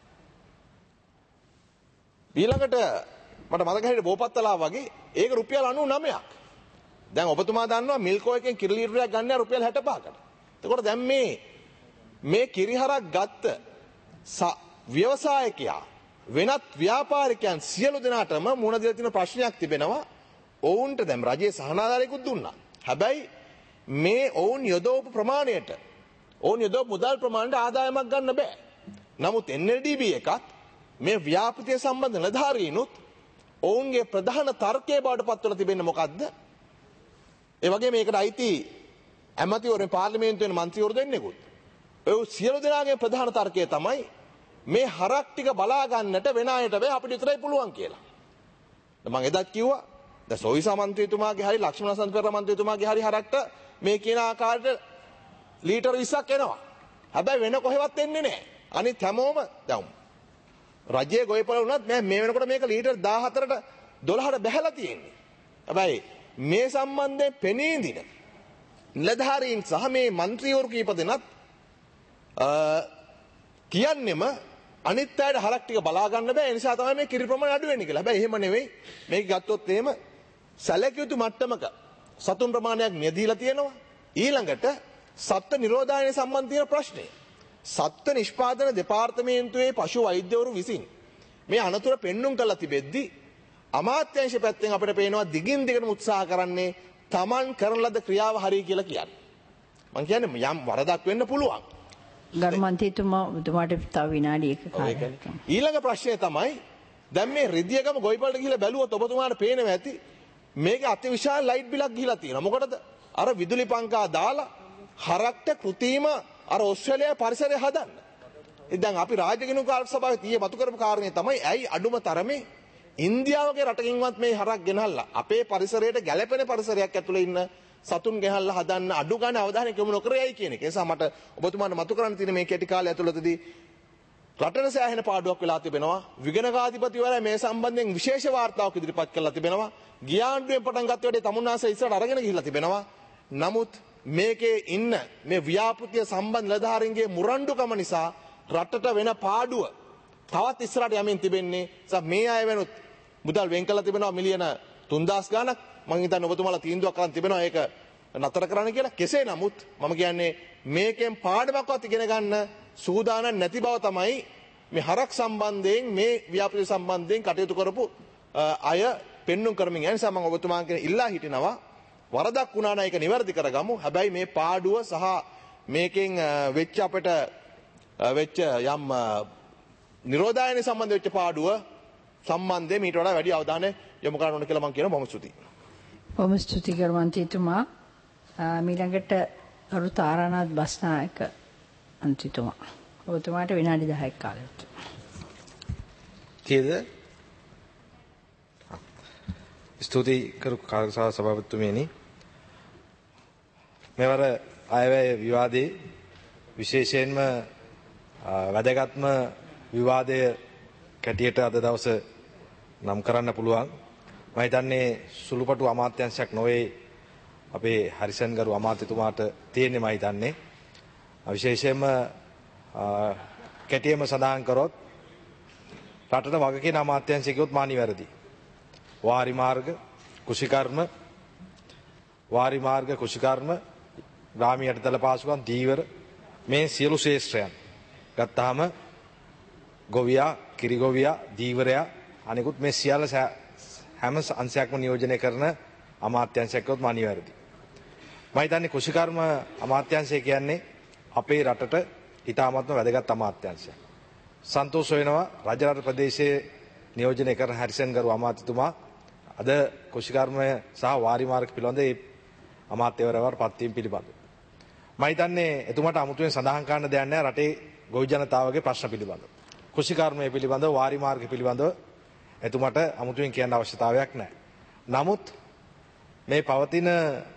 ඊළඟට මට මතක හිටියේ බෝපත්තලා වගේ ඒක රුපියල් 99ක්. දැන් ඔබතුමා දන්නවා මිල්කෝ එකෙන් කිරි ලීටරයක් ගන්න රුපියල් 65කට. එතකොට දැන් මේ කිරිහරක් ගත්ත ව්‍යවසායකයා වෙනත් ව්‍යාපාරිකයන් සියලු දෙනාටම මුණ දීලා තියෙන ප්‍රශ්නයක් තිබෙනවා. ඔවුන්ට දැන් රජයේ සහනාධාරයකුත් දුන්නා. හැබැයි මේ ඔවුන් යොදවපු ප්‍රමාණයට ඔවුන් යොදවපු මුදල් ප්‍රමාණයට ආදායමක් ගන්න බෑ. නමුත් NLDB එකත් මේ ව්‍යාපෘතිය සම්බන්ධ නිලධාරීනුත් ඔවුන්ගේ ප්‍රධාන තර්කයේ බවට පත් වෙලා තිබෙන්නේ මොකද්ද? ඒ වගේ මේකට අයිති ඇමතිවරුන් පාර්ලිමේන්තුවේ මන්ත්‍රීවරු දෙන්නෙකුත්. ඔය සියලු දෙනාගේ ප්‍රධාන තර්කය තමයි මේ හරක් ටික බලා ගන්නට වෙන අයට බෑ අපිට විතරයි පුළුවන් කියලා. මම එදත් කිව්වා දැන් සොයිසා මන්ත්‍රීතුමාගේ හරි ලක්ෂ්මණ සන්තපෙර මන්ත්‍රීතුමාගේ හරි හරක්ට මේ කියන ආකාරයට ලීටර් 20ක් එනවා. හැබැයි වෙන කොහෙවත් එන්නේ නැහැ. අනිත් හැමෝම දැන් රජයේ ගොවිපළ වුණත් මේ වෙනකොට මේක ලීටර් 14ට 12ට බැහැලා තියෙන්නේ. හැබැයි මේ සම්බන්ධයෙන් පෙනී දින නිලධාරීන් සහ මේ മന്ത്രിවරු කීප දෙනත් කියන්නෙම අනිත් අයට හරක් ටික බලා ගන්න බෑ. ඒ නිසා තමයි මේ කිරි ප්‍රමාණය අඩු වෙන්නේ කියලා. හැබැයි එහෙම නෙවෙයි. මේක ගත්තොත් එහෙම සැලකිය යුතු මට්ටමක සතුන් ප්‍රමාණයක් නියදීලා තියෙනවා. ඊළඟට සත්ත්ව නිරෝධායන සම්බන්ධ තියෙන ප්‍රශ්නය. සත්ත්ව නිෂ්පාදන දෙපාර්තමේන්තුවේ පශු වෛද්‍යවරු විසින් මේ අනතුර පෙන්눔 කරලා තිබෙද්දී අමාත්‍යාංශ පැත්තෙන් අපිට පේනවා දිගින් දිගටම උත්සාහ කරන්නේ Taman කරන ලද ක්‍රියාව හරියි කියලා කියන්නේ. මම කියන්නේ යම් වරදක් වෙන්න පුළුවන්. ගරු මන්ත්‍රීතුමා ඔබතුමාට තව විනාඩි 1ක කාලයක්. ඊළඟ ප්‍රශ්නය තමයි දැන් මේ රිදියගම ගොවිපළට ගිහිල්ලා බැලුවොත් ඔබතුමාට පේනවා ඇති මේක අතිවිශාල ලයිට් බිලක් ගිහිලා තියෙනවා. මොකටද? අර විදුලි පංකා දාලා හරක්ට කෘතිම අර ඕස්ට්‍රේලියාවේ පරිසරය හදන්න. දැන් අපි රාජ්‍යගිනු කාර්ය සභාවේ තියේ මතු කරපු කාරණේ තමයි ඇයි අඩුම තරමේ ඉන්දියාවගේ රටකින්වත් මේ හරක් ගෙනල්ලා අපේ පරිසරයට ගැළපෙන පරිසරයක් ඇතුළේ ඉන්න සතුන් ගෙනල්ලා හදන්න අඩු ගන්න අවධානය යොමු නොකරයි කියන එක. ඒ නිසා මට ඔබතුමාට මතු කරන්න තියෙන මේ කෙටි කාලය ඇතුළතදී රටට සෑහෙන පාඩුවක් වෙලා තිබෙනවා. විගණකාධිපතිවරයා මේ සම්බන්ධයෙන් විශේෂ වාර්තාවක් ඉදිරිපත් කළා තිබෙනවා. ගියාණ්ඩුවෙන් පටන් ගත්ත වැඩේ තමුන්නාසේ ඉස්සරට අරගෙන ගිහිල්ලා තිබෙනවා. නමුත් මේකේ ඉන්න මේ ව්‍යාපෘතිය සම්බන්ධ නිලධාරීන්ගේ මුරණ්ඩුකම නිසා රටට වෙන පාඩුව තවත් ඉස්සරහට යමින් තිබෙන්නේ. මේ අය වෙනුත් මුදල් වෙන් කළා තිබෙනවා මිලියන 3000 ගාණක්. මම හිතන්නේ ඔබතුමාලා තීන්දුවක් කරන් තිබෙනවා ඒක නතර කරන්න කියලා. කෙසේ නමුත් මම කියන්නේ මේකෙන් පාඩමක්වත් ඉගෙන ගන්න සූදානම් නැති බව තමයි මේ හරක් සම්බන්ධයෙන් මේ ව්‍යාපෘතිය සම්බන්ධයෙන් කටයුතු කරපු අය පෙන්눔 කරමින් යන නිසා මම ඔබතුමාගෙන් ඉල්ලා හිටිනවා වරදක් වුණා නම් ඒක නිවැරදි කරගමු. හැබැයි මේ පාඩුව සහ මේකෙන් වෙච්ච අපිට වෙච්ච යම් නිරෝධායන සම්බන්ධ වෙච්ච පාඩුව සම්බන්ධයෙන් මීට වඩා වැඩි අවධානය යොමු කරන්න ඕන කියලා මම කියනවා. බොහොම ස්තුතියි. බොහොම ස්තුතියි ගරු මන්ත්‍රීතුමා. ඊළඟට ගරු තාරානාත් බස්නායක මන්ත්‍රීතුමා. ඔබතුමාට විනාඩි 10ක් කාලයක්. කීයද? ස්තුතියි කරු කාර්ය සභාපතිතුමනි. මෙවර අයවැය විවාදයේ විශේෂයෙන්ම වැදගත්ම විවාදය කැටියට අද දවස නම් කරන්න පුළුවන්. මම හිතන්නේ සුළුපටු අමාත්‍යාංශයක් නොවේ අපේ හරිසන් ගරු අමාත්‍යතුමාට තියෙන්නේ. මම හිතන්නේ විශේෂයෙන්ම කැටියෙන්ම සඳහන් කරොත් රටට වගකීම් අමාත්‍යාංශය කිව්වොත් මා නිවැරදි. වාරි මාර්ග, කුෂිකර්ම, ග්‍රාමීය යටිතල පාසුකම්, දීවර මේ සියලු ශේෂ්ත්‍රයන් ගත්තාම ගොවියා, කිරිගොවියා, දීවරයා අනිකුත් මේ සියල්ල හැම අංශයක්ම නියෝජනය කරන අමාත්‍යාංශයක් කිව්වොත් මා නිවැරදි. මම හිතන්නේ කුෂිකර්ම අමාත්‍යාංශය කියන්නේ අපේ රටට ඉතාමත්ම වැදගත් අමාත්‍යාංශයක්. සන්තෝෂ වෙනවා රජරට ප්‍රදේශයේ නියෝජනය කරන හැරිසන් ගරු අමාත්‍යතුමා අද කුෂිකර්මය සහ වාරි මාර්ග පිළිබඳ ඒ අමාත්‍යවරයාට පත් වීම පිළිබඳව. මම හිතන්නේ එතුමාට අමුතුවෙන් සඳහන් කරන්න දෙයක් නැහැ රටේ ගොවි ජනතාවගේ ප්‍රශ්න පිළිබඳව. කුෂිකර්මය පිළිබඳව, වාරි මාර්ග පිළිබඳව එතුමාට අමුතුවෙන් කියන්න අවශ්‍යතාවයක් නැහැ. නමුත් මේ පවතින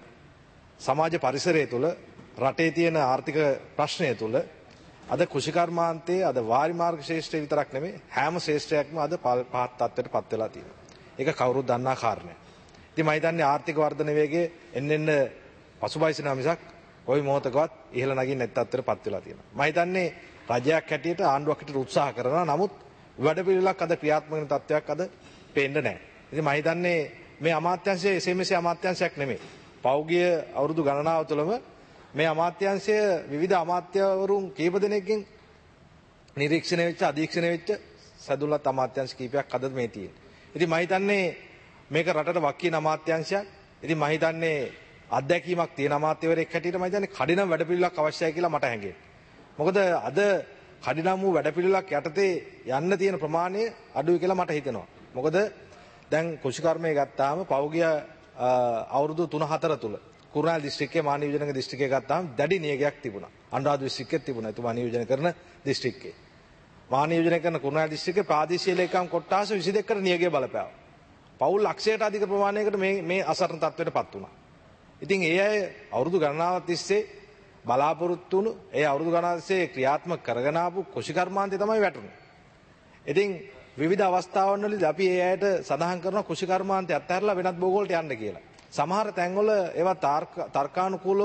සමාජ පරිසරය තුළ රටේ තියෙන ආර්ථික ප්‍රශ්නය තුළ අද කුෂිකර්මාන්තයේ අද වාරි මාර්ග ශේෂ්ත්‍රය විතරක් නෙමෙයි හැම ශේෂ්ත්‍රයක්ම අද පහත් තත්ත්වයට පත් වෙලා තියෙනවා. ඒක කවුරුත් දන්නා කාරණයක්. ඉතින් මම හිතන්නේ ආර්ථික වර්ධන වේගයේ එන්න පසුබයිසනවා මිසක් කොයි මොහොතකවත් ඉහළ නගින්න නැති තත්ත්වයට පත් වෙලා තියෙනවා. මම හිතන්නේ රජයක් හැටියට ආණ්ඩුවක් හැටියට උත්සාහ කරනවා. නමුත් වැඩපිළිවෙලක් අද ක්‍රියාත්මක වෙන තත්ත්වයක් අද පේන්නේ නැහැ. ඉතින් මම හිතන්නේ මේ අමාත්‍යාංශය එසේ මෙසේ අමාත්‍යාංශයක් නෙමෙයි. පෞගිය අවුරුදු ගණනාව තුළම මේ අමාත්‍යාංශය විවිධ අමාත්‍යවරුන් කීප දෙනෙක්ගෙන් නිරීක්ෂණය වෙච්ච අධීක්ෂණය වෙච්ච සැදුල්ලත් අමාත්‍යාංශ කීපයක් අද මේ තියෙන්නේ. ඉතින් මම හිතන්නේ මේක රටට වක්කින අමාත්‍යාංශයක්. ඉතින් මම හිතන්නේ අත්දැකීමක් තියෙන අමාත්‍යවරයෙක් හැටියට මම හිතන්නේ කඩිනම් වැඩපිළිවෙලක් අවශ්‍යයි කියලා මට හැඟෙනවා. මොකද අද කඩිනම් වූ වැඩපිළිවෙලක් යටතේ යන්න තියෙන ප්‍රමාණය අඩුයි කියලා මට හිතෙනවා. මොකද දැන් කුෂිකර්මය ගත්තාම පෞගිය අවුරුදු 3-4 තුල කුරුණෑගල දිස්ත්‍රික්කයේ මා නියෝජනක දිස්ත්‍රික්කයේ ගත්තාම දැඩි නියෝගයක් තිබුණා. අනුරාධපුර දිස්ත්‍රික්කයේ තිබුණා. එතුමා නියෝජනය කරන දිස්ත්‍රික්කයේ. මා නියෝජනය කරන කුරුණෑගල දිස්ත්‍රික්කයේ ප්‍රාදේශීය ලේකම් කොට්ටාස 22කට නියෝගය බලපෑවා. පවුල් ලක්ෂයට අධික ප්‍රමාණයකට මේ අසරණ තත්ත්වයට පත් වුණා. ඉතින් ඒ අය අවුරුදු ගණනාවක් තිස්සේ බලාපොරොත්තු වුණු ඒ අවුරුදු ගණනාව තිස්සේ ක්‍රියාත්මක කරගෙන ආපු කුෂිකර්මාන්තය තමයි වැටුනේ. ඉතින් විවිධ අවස්ථාවන් වලදී අපි ඒ අයට සඳහන් කරන කුෂිකර්මාන්තය අත්හැරලා වෙනත් භෝගවලට යන්න කියලා. සමහර තැන්වල ඒවා තර්කානුකූලව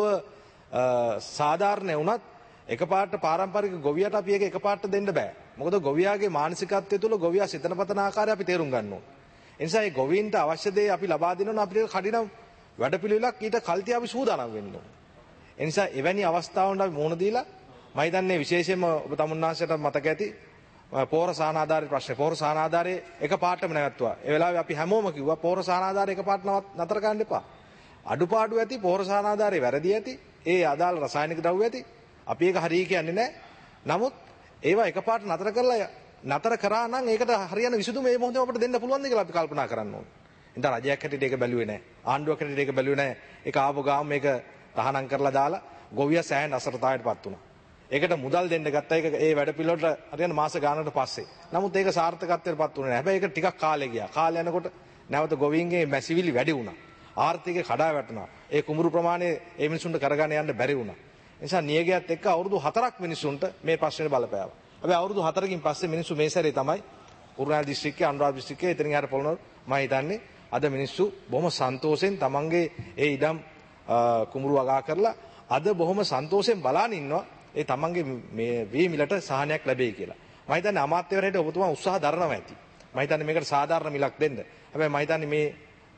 සාධාරණ වුණත් එකපාරට පාරම්පරික ගොවියට අපි ඒක එකපාරට දෙන්න බෑ. මොකද ගොවියාගේ මානසිකත්වය තුළ ගොවියා සිතන පතන ආකාරය අපි තේරුම් ගන්න ඕනේ. ඒ නිසා ඒ ගොවීන්ට අවශ්‍ය දේ අපි ලබා දෙනවා අපිට කඩිනම් වැඩපිළිවෙලක් ඊට කල්ටි අපි සූදානම් වෙන්න ඕනේ. ඒ නිසා එවැනි අවස්ථාවකට අපි මුහුණ දීලා මම හිතන්නේ විශේෂයෙන්ම ඔබ තමුන්නාන්සේට මතක ඇති පෝර සානාධාරයේ ප්‍රශ්නේ පෝර සානාධාරයේ එකපාරටම නැවතුවා. ඒ වෙලාවේ අපි හැමෝම කිව්වා පෝර සානාධාරය එකපාරට නතර කරන්න එපා. අඩුපාඩු ඇති පෝර සානාධාරයේ වැරදි ඇති. ඒ අදාළ රසායනික ද්‍රව්‍ය ඇති. අපි ඒක හරිය කියන්නේ නැහැ. නමුත් ඒවා එකපාරට නතර කරා නම් ඒකට හරියන විසඳුම මේ මොහොතේ අපිට දෙන්න පුළුවන් ද කියලා අපි කල්පනා කරන්න ඕනේ. ඉතින් රජයක් හැටියට ඒක බැලුවේ නැහැ. ආණ්ඩුවක් හැටියට ඒක බැලුවේ නැහැ. ඒක ආපු ගාම මේක තහනම් කරලා දාලා ගොවියා සෑහෙන අසරතාවයටපත් වුණා. ඒකට මුදල් දෙන්න ගත්තා. ඒක ඒ වැඩ පිළිවෙලට හරියන මාස ගානකට පස්සේ. නමුත් ඒක සාර්ථකත්වයටපත් වුණේ නැහැ. හැබැයි ඒක ටිකක් කාලෙ ගියා. කාලය යනකොට නැවත ගොවීන්ගේ මැසිවිලි වැඩි වුණා. ආර්ථිකය කඩා වැටුණා. ඒ කුඹුරු ප්‍රමාණය ඒ මිනිසුන්ට කරගෙන යන්න බැරි වුණා. ඒ නිසා නියගයත් එක්ක අවුරුදු 4ක් මිනිසුන්ට මේ ප්‍රශ්නේ බලපෑවා. හැබැයි අවුරුදු 4කින් පස්සේ මිනිස්සු මේ සැරේ තමයි කුරුණෑගල දිස්ත්‍රික්කයේ අනුරාධපුර දිස්ත්‍රික්කයේ එතනින් එහාට පොළොන්නරු මම හිතන්නේ අද මිනිස්සු බොහොම සන්තෝෂෙන් තමන්ගේ ඒ ඉඩම් කුඹුරු වගා කරලා අද බොහොම සන්තෝෂෙන් බලාන ඉන්නවා ඒ තමන්ගේ මේ වීමිලට සහනයක් ලැබෙයි කියලා. මම හිතන්නේ අමාත්‍යවරයාට ඔබතුමා උත්සාහ දරනවා ඇති. මම හිතන්නේ මේකට සාධාරණ මිලක් දෙන්න. හැබැයි මම හිතන්නේ මේ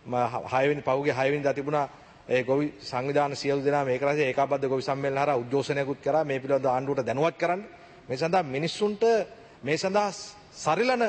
6 වෙනි පහුගිය 6 වෙනිදා තිබුණා ඒ ගොවි සංවිධාන සියලු දෙනා මේක රැසේ ඒකාබද්ධ ගොවි සම්මේලන හරහා උද්ඝෝෂණයකුත් කරා මේ පිළිබඳව ආණ්ඩුවට දැනුවත් කරන්න. මේ සඳහා මිනිස්සුන්ට මේ සඳහා සරිලන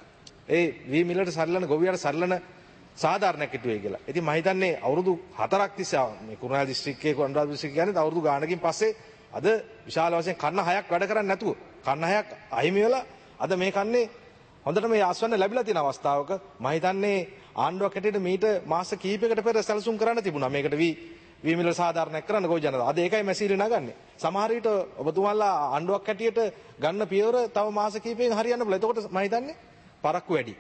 ඒ වීමිලට සරිලන ගොවියට සරිලන සාධාරණයක් හිටුවේ කියලා. ඉතින් මම හිතන්නේ අවුරුදු 4ක් තිස්සේ මේ කුරුණෑගල දිස්ත්‍රික්කයේ අනුරාධපුර දිස්ත්‍රික්කය කියන්නේ අවුරුදු ගානකින් පස්සේ අද විශාල වශයෙන් කන්න 6ක් වැඩ කරන්නේ නැතුව කන්න 6ක් අහිමි වෙලා අද මේ කන්නේ හොඳට මේ ආස්වන්න ලැබිලා තියෙන අවස්ථාවක මම හිතන්නේ ආණ්ඩුවක් හැටියට මීට මාස කිහිපයකට පෙර සැලසුම් කරන්න තිබුණා. මේකට වීමිල සාධාරණයක් කරන්න ගොවි ජනතාව. අද ඒකයි මැසිවිලි නගන්නේ. සමහර විට ඔබතුමාලා ආණ්ඩුවක් හැටියට ගන්න පියවර තව මාස කිහිපයකින් හරියන්න බල. එතකොට මම හිතන්නේ පරක්කු වැඩි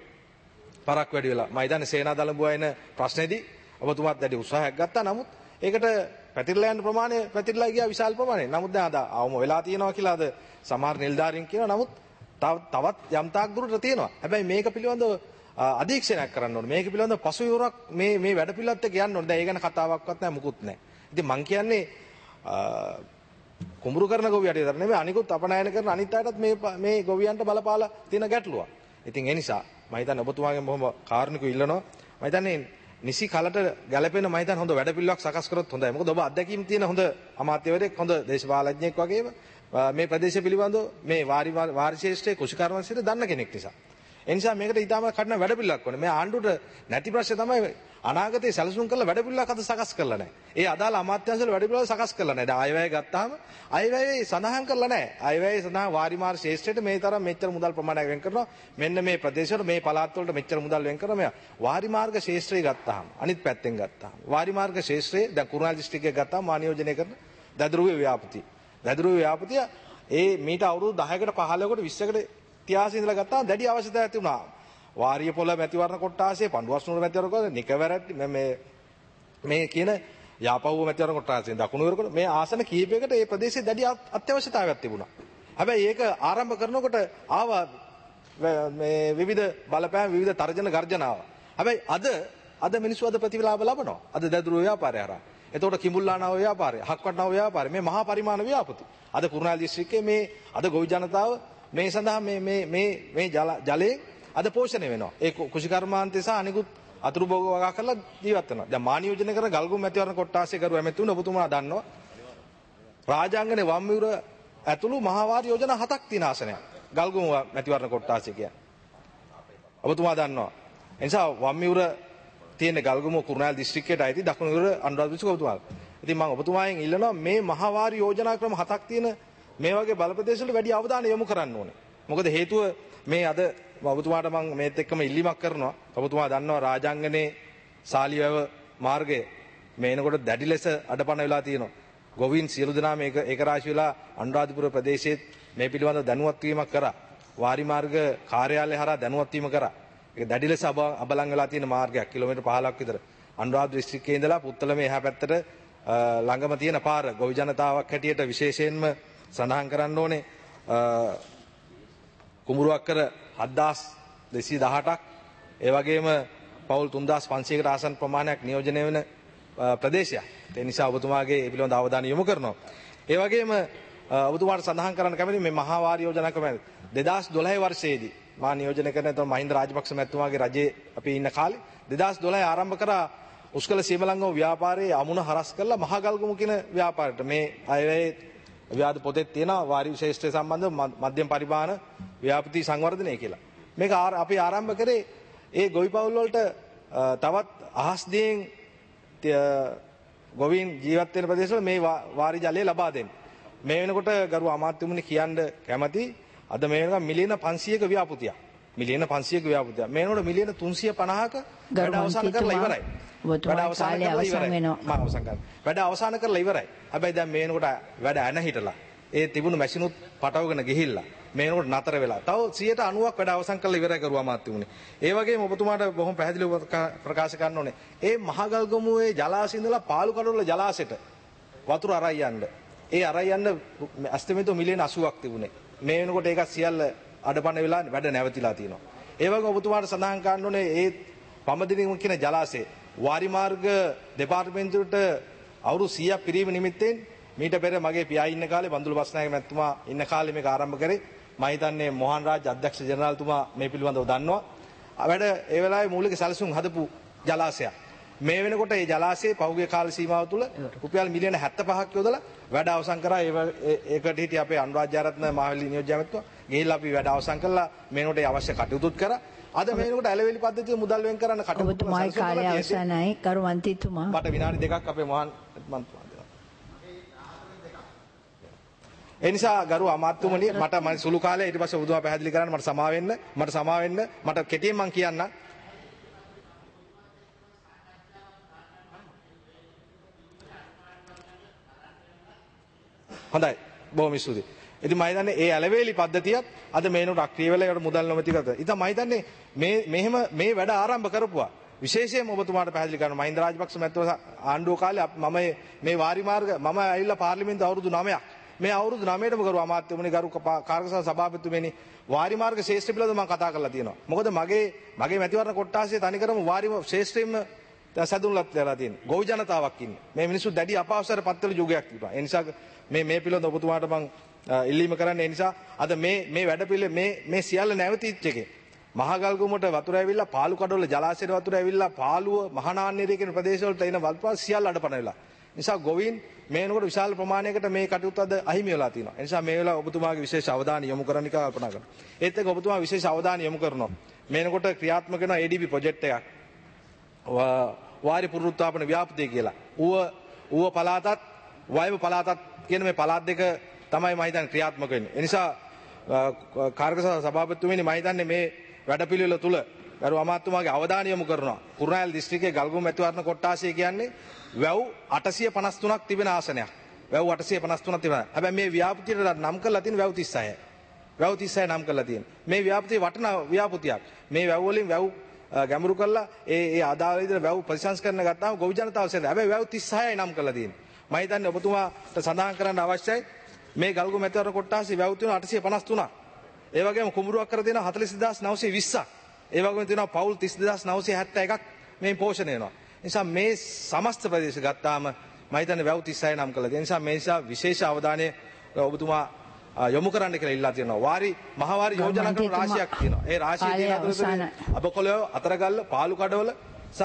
වෙලා. මම හිතන්නේ සේනා දළඹුව එන ප්‍රශ්නේදී ඔබතුමාත් වැඩි උත්සාහයක් ගත්තා. නමුත් ඒකට පැතිරලා යන ප්‍රමාණය පැතිරලා ගියා විශාල ප්‍රමාණයක්. නමුත් දැන් අද අවම වෙලා තියෙනවා කියලා අද සමහර නිලධාරීන් කියනවා. නමුත් තවත් යම් තාක් දුරට තියෙනවා. හැබැයි මේක පිළිබඳව අධීක්ෂණයක් කරන්න ඕනේ. මේක පිළිබඳව පසුවිවරක් මේ වැඩ පිළිවෙලත් එක්ක යන්න ඕනේ. දැන් ඒ ගැන කතාවක්වත් නැහැ මුකුත් නැහැ. ඉතින් මම කියන්නේ කුඹුරු කරන ගොවියට විතර නෙමෙයි අනිකුත් අපනයන කරන අනිත් අයටත් මේ ගොවියන්ට බලපාලා තියෙන ගැටලුවක්. ඉතින් ඒ නිසා මම හිතන්නේ ඔබතුමාගෙන් බොහොම කාරුණිකව ඉල්ලනවා. මම හිතන්නේ නිසි කලට ගැලපෙන මම හිතන්නේ හොඳ වැඩපිළිවෙලක් සකස් කරොත් හොඳයි. මොකද ඔබ අත්දැකීම් තියෙන හොඳ අමාත්‍යවරයෙක් හොඳ දේශපාලඥයෙක් වගේම මේ ප්‍රදේශ පිළිබඳව මේ වාරි ශේෂ්ත්‍රයේ කුෂිකර්ම ශේෂ්ත්‍රය දන්න කෙනෙක් නිසා. ඒ නිසා මේකට ඊටම කඩන වැඩපිළිවෙලක් ඕනේ. මේ ආණ්ඩුවට නැති ප්‍රශ්නේ තමයි අනාගතයේ සැලසුම් කරලා වැඩපිළිවෙලක් අද සකස් කරලා නැහැ. ඒ අදාළ අමාත්‍යාංශවල වැඩපිළිවෙල සකස් කරලා නැහැ. දැන් අයවැය ගත්තාම අයවැය සඳහන් කරලා නැහැ. අයවැය සඳහන් වාරිමාර ශේෂ්ත්‍රයට මේ තරම් මෙච්චර මුදල් ප්‍රමාණයක් වෙන් කරනවා. මෙන්න මේ ප්‍රදේශවල මේ පළාත් වලට මෙච්චර මුදල් වෙන් කරනවා. මේ වාරිමාර්ග ශේෂ්ත්‍රය ගත්තාම අනිත් පැත්තෙන් ගත්තාම වාරිමාර්ග ශේෂ්ත්‍රයේ දැන් කුරුණෑගල දිස්ත්‍රික්කයේ ගත්තාම මානියෝජනය කරන දදරුවේ ව්‍යාපෘතිය. දදරුවේ ව්‍යාපෘතිය ඒ මීට අවුරුදු 10කට 15කට 20කට ඉතිහාසය ඉඳලා ගත්තාම දැඩි අවශ්‍යතාවයක් තිබුණා. වාරිය පොළ මැතිවරණ කොට්ටාසේ පඬුවස්නුවර මැතිවරණ කොට්ටාසේ නිකවැරටි මේ කියන යාපහුව මැතිවරණ කොට්ටාසේ දකුණුවර මේ ආසන කීපයකට මේ ප්‍රදේශයේ දැඩි අත්‍යවශ්‍යතාවයක් තිබුණා. හැබැයි ඒක ආරම්භ කරනකොට ආවා මේ විවිධ බලපෑම් විවිධ තර්ජන ගර්ජන ආවා. හැබැයි අද මිනිස්සු අද ප්‍රතිලාභ ලබනවා. අද දැදුරු ව්‍යාපාරය හරහා. එතකොට කිඹුල්ලානාව ව්‍යාපාරය, හක්වටනාව ව්‍යාපාරය මේ මහා පරිමාණ ව්‍යාපෘති. අද කුරුණෑගල දිස්ත්‍රික්කයේ මේ අද ගොවි ජනතාව මේ සඳහා මේ ජලයෙන් අද පෝෂණය වෙනවා. ඒ කුෂිකර්මාන්තය සහ අනිකුත් අතුරු භෝග වගා කරලා ජීවත් වෙනවා. දැන් මානියෝජනය කරන ගල්ගොම මැතිවරණ කොට්ටාසේ කරු ඇමතුණු ඔබතුමා දන්නවා. රාජාංගනේ වම්මිවුර ඇතුළු මහාවාරි යෝජනා 7ක් තියෙන ආසනයක්. ගල්ගොම මැතිවරණ කොට්ටාසේ කියන්නේ. ඔබතුමා දන්නවා. ඒ නිසා වම්මිවුර තියෙන ගල්ගොම කුරුණෑගල දිස්ත්‍රික්කයට අයිති දකුණුවර අනුරාධපුර දිස්ත්‍රික්ක ඔබතුමා. ඉතින් මම ඔබතුමාගෙන් ඉල්ලනවා මේ මහාවාරි යෝජනා ක්‍රම 7ක් තියෙන මේ වගේ බලප්‍රදේශ වල වැඩි අවධානය යොමු කරන්න ඕනේ. මොකද හේතුව මේ අද ඔබතුමාට මම මේත් එක්කම ඉල්ලීමක් කරනවා. ඔබතුමා දන්නවා රාජාංගනේ සාලියව මාර්ගය මේ එනකොට දැඩි ලෙස අඩපණ වෙලා තියෙනවා. ගොවීන් සියලු දෙනා මේක ඒක රාශි වෙලා අනුරාධපුර ප්‍රදේශයේ මේ පිළිබඳව දැනුවත් වීමක් කරා. වාරි මාර්ග කාර්යාලය හරහා දැනුවත් වීම කරා. ඒක දැඩි ලෙස අබලන් වෙලා තියෙන මාර්ගයක්. කිලෝමීටර් 15ක් විතර. අනුරාධපුර දිස්ත්‍රික්කයේ ඉඳලා පුත්තලම එහා පැත්තට ළඟම තියෙන පාර ගොවි ජනතාවක් හැටියට විශේෂයෙන්ම සඳහන් කරන්න ඕනේ. කුඹුරුවක් කර 7218ක් ඒ වගේම පවුල් 3500කට ආසන්න ප්‍රමාණයක් නියෝජනය වෙන ප්‍රදේශයක්. ඒ නිසා ඔබතුමාගේ ඒ පිළිබඳව අවධානය යොමු කරනවා. ඒ වගේම ඔබතුමාට සඳහන් කරන්න කැමති මේ මහා වාරි යෝජනා ක්‍රමය 2012 වර්ෂයේදී මා නියෝජනය කරන එතන මහින්ද රාජපක්ෂ මැතිතුමාගේ රජයේ අපි ඉන්න කාලේ 2012 ආරම්භ කරා උස්කල සීමලංගම ව්‍යාපාරයේ අමුණ හරස් කරලා මහා ගල්ගොමු කියන ව්‍යාපාරයට මේ අයවැයේ ව්‍යාද පොතේ තියෙනවා වාරි ශේෂ්ත්‍රය සම්බන්ධව මධ්‍යම පරිමාණ ව්‍යාපෘති සංවර්ධනය කියලා. මේක අපි ආරම්භ කරේ ඒ ගොවි පවුල් වලට තවත් අහස් දියෙන් ගොවීන් ජීවත් වෙන ප්‍රදේශවල මේ වාරි ජලය ලබා දෙන්න. මේ වෙනකොට ගරු අමාත්‍යතුමනි කියන්න කැමති අද මේ වෙනකම් මිලියන 500ක ව්‍යාපෘතියක්. මිලියන 500ක ව්‍යාපෘතියක්. මේ වෙනකොට මිලියන 350ක වැඩ අවසන් කරලා ඉවරයි. වැඩ අවසන් කරලා ඉවරයි. මම අවසන් කරනවා. වැඩ අවසන් කරලා ඉවරයි. හැබැයි දැන් මේ වෙනකොට වැඩ ඇන හිටලා ඒ තිබුණු මැෂිනුත් පටවගෙන ගිහිල්ලා මේ වෙනකොට නතර වෙලා. තව 90ක් වැඩ අවසන් කරලා ඉවරයි කරුවා මාත්‍යතුමනි. ඒ වගේම ඔබතුමාට බොහොම පැහැදිලිව ප්‍රකාශ කරන්න ඕනේ. ඒ මහගල්ගමුවේ ජලාශය ඉඳලා පාලු කඩොල්ල ජලාශයට වතුර අරයි යන්න. ඒ අරයි යන්න අස්තමිත මිලියන 80ක් තිබුණේ. මේ වෙනකොට ඒක සියල්ල අඩපණ වෙලා වැඩ නැවතිලා තියෙනවා. ඒ වගේම ඔබතුමාට සඳහන් කරන්න ඕනේ ඒ පමදිනිම කියන ජලාශය වාරි මාර්ග දෙපාර්තමේන්තුවට අවුරුදු 100ක් පිරීම නිමිත්තෙන් මීට පෙර මගේ පියා ඉන්න කාලේ බන්දුල බස්නායක මැතිතුමා ඉන්න කාලේ මේක ආරම්භ කරේ. මම හිතන්නේ මොහන් රාජ් අධ්‍යක්ෂ ජනරාල්තුමා මේ පිළිබඳව දන්නවා. වැඩ ඒ වෙලාවේ මූලික සැලසුම් හදපු ජලාශයක්. මේ වෙනකොට මේ ජලාශයේ පහුගිය කාල සීමාව තුළ රුපියල් මිලියන 75ක් යොදලා වැඩ අවසන් කරා. ඒකට හිටිය අපේ අනුරාධ්‍යාරත්න මහවැලි නියෝජ්‍ය ඇමතුමා ගිහිල්ලා අපි වැඩ අවසන් කළා. මේනකොට අවශ්‍ය කටයුතුත් කරා. අද මේනකොට ඇලවෙලි පද්ධතිය මුදල් වෙන් කරන්න කටයුතු ඔබතුමායි කාර්ය අවසන්යි කරු මන්ත්‍රීතුමා. මට විනාඩි 2ක් අපේ මහන් මන්ත්‍රීතුමා දෙනවා. ඒ නිසා ගරු අමාත්‍යතුමනි මට සුළු කාලේ ඊට පස්සේ ඔබතුමා පැහැදිලි කරන්න මට සමා වෙන්න මට කෙටියෙන් මම කියන්න. හොඳයි බොහොම ස්තුතියි. ඉතින් මම හිතන්නේ ඒ ඇලවේලි පද්ධතියත් අද මේනොට අක්‍රිය වෙලා ඒකට මුදල් නොමැති කරත. ඉතින් මම හිතන්නේ මෙහෙම මේ වැඩ ආරම්භ කරපුවා විශේෂයෙන්ම ඔබතුමාට පැහැදිලි කරනවා මහින්ද රාජපක්ෂ මැතිතුමා ආණ්ඩුව කාලේ මම මේ වාරි මාර්ග මම ඇවිල්ලා පාර්ලිමේන්තු අවුරුදු 9ක් මේ අවුරුදු 9ටම කරු අමාත්‍යතුමනි කරු කාර්ක සභාපතිතුමනි වාරි මාර්ග ශේෂ්ත්‍ර පිළිබඳව මම කතා කරලා තියෙනවා. මොකද මගේ මැතිවරණ කොට්ටාසේ තනිකරම වාරි ශේෂ්ත්‍රයෙන්ම සැදුම්ලත් වෙලා තියෙන්නේ. ගොවි ජනතාවක් ඉන්නේ. මේ මිනිස්සු දැඩි අපහසුතාවයට පත් වෙන යුගයක් තිබුණා. ඒ නිසා මේ පිළිබඳ ඔබතුමාට මම ඉල්ලීම කරන්නේ ඒ නිසා අද මේ වැඩපිළිවෙල මේ සියල්ල නැවතිච්ච එකේ මහගල්ගමුවට වතුර ඇවිල්ලා පාලු කඩවල ජලාශයට වතුර ඇවිල්ලා පාලුව මහානාන්‍යරේ කියන ප්‍රදේශවලට එන වල්පල් සියල්ල අඩපණ වෙලා. නිසා ගොවීන් මේනකොට විශාල ප්‍රමාණයකට මේ කටයුතු අද අහිමි වෙලා තියෙනවා. ඒ නිසා මේ වෙලාව ඔබතුමාගේ විශේෂ අවධානය යොමු කරන්න කියලා කල්පනා කරනවා. ඒත් එක්ක ඔබතුමා විශේෂ අවධානය යොමු කරනවා. මේනකොට ක්‍රියාත්මක වෙන ADB ප්‍රොජෙක්ට් එකක්. වාරි පුනරුත්ථාපන ව්‍යාපෘතිය කියලා. ඌව පළාතත් වයව පළාතත් කියන මේ පළාත් දෙක තමයි මම හිතන්නේ ක්‍රියාත්මක වෙන්නේ. ඒ නිසා කාර්ක සභාපතිතුමනි මම හිතන්නේ මේ වැඩපිළිවෙල තුල ගරු අමාත්‍යතුමාගේ අවධානය යොමු කරනවා. කුරුණෑගල දිස්ත්‍රික්කයේ ගල්ගොම මැතිවරණ කොට්ටාසය කියන්නේ වැව් 853ක් තිබෙන ආසනයක්. වැව් 853ක් තිබෙනවා. හැබැයි මේ ව්‍යාපෘතියට නම් කරලා තියෙන වැව් 36යි. වැව් 36 නම් කරලා තියෙනවා. මේ ව්‍යාපෘතිය වටිනා ව්‍යාපෘතියක්. මේ වැව් වලින් වැව් ගැඹුරු කරලා ඒ ආදාළ විදිහට වැව් ප්‍රතිසංස්කරණ ගත්තාම ගොවි ජනතාව සෙද. හැබැයි වැව් 36යි නම් කරලා තියෙන්නේ. මම හිතන්නේ ඔබතුමාට සඳහන් කරන්න අවශ්‍යයි මේ ගල්ගොම මැතිවරණ කොට්ටාසය වැව් තියෙනවා 853ක්. ඒ වගේම කුඹුරුවක් කර තියෙනවා 40920ක්. ඒ වගේම තියෙනවා පවුල් 30971ක් මේ පෝෂණය වෙනවා. නිසා මේ සමස්ත ප්‍රදේශ ගත්තාම මම හිතන්නේ වැව් 36 නම් කළා. ඒ නිසා මේ නිසා විශේෂ අවධානය ඔබතුමා යොමු කරන්න කියලා ඉල්ලා තියෙනවා. මහවාරි යෝජනා කරන රාශියක් තියෙනවා. ඒ රාශිය තියෙන අතරතුරේ අබකොළය අතරගල්ල පාලු කඩවල සහ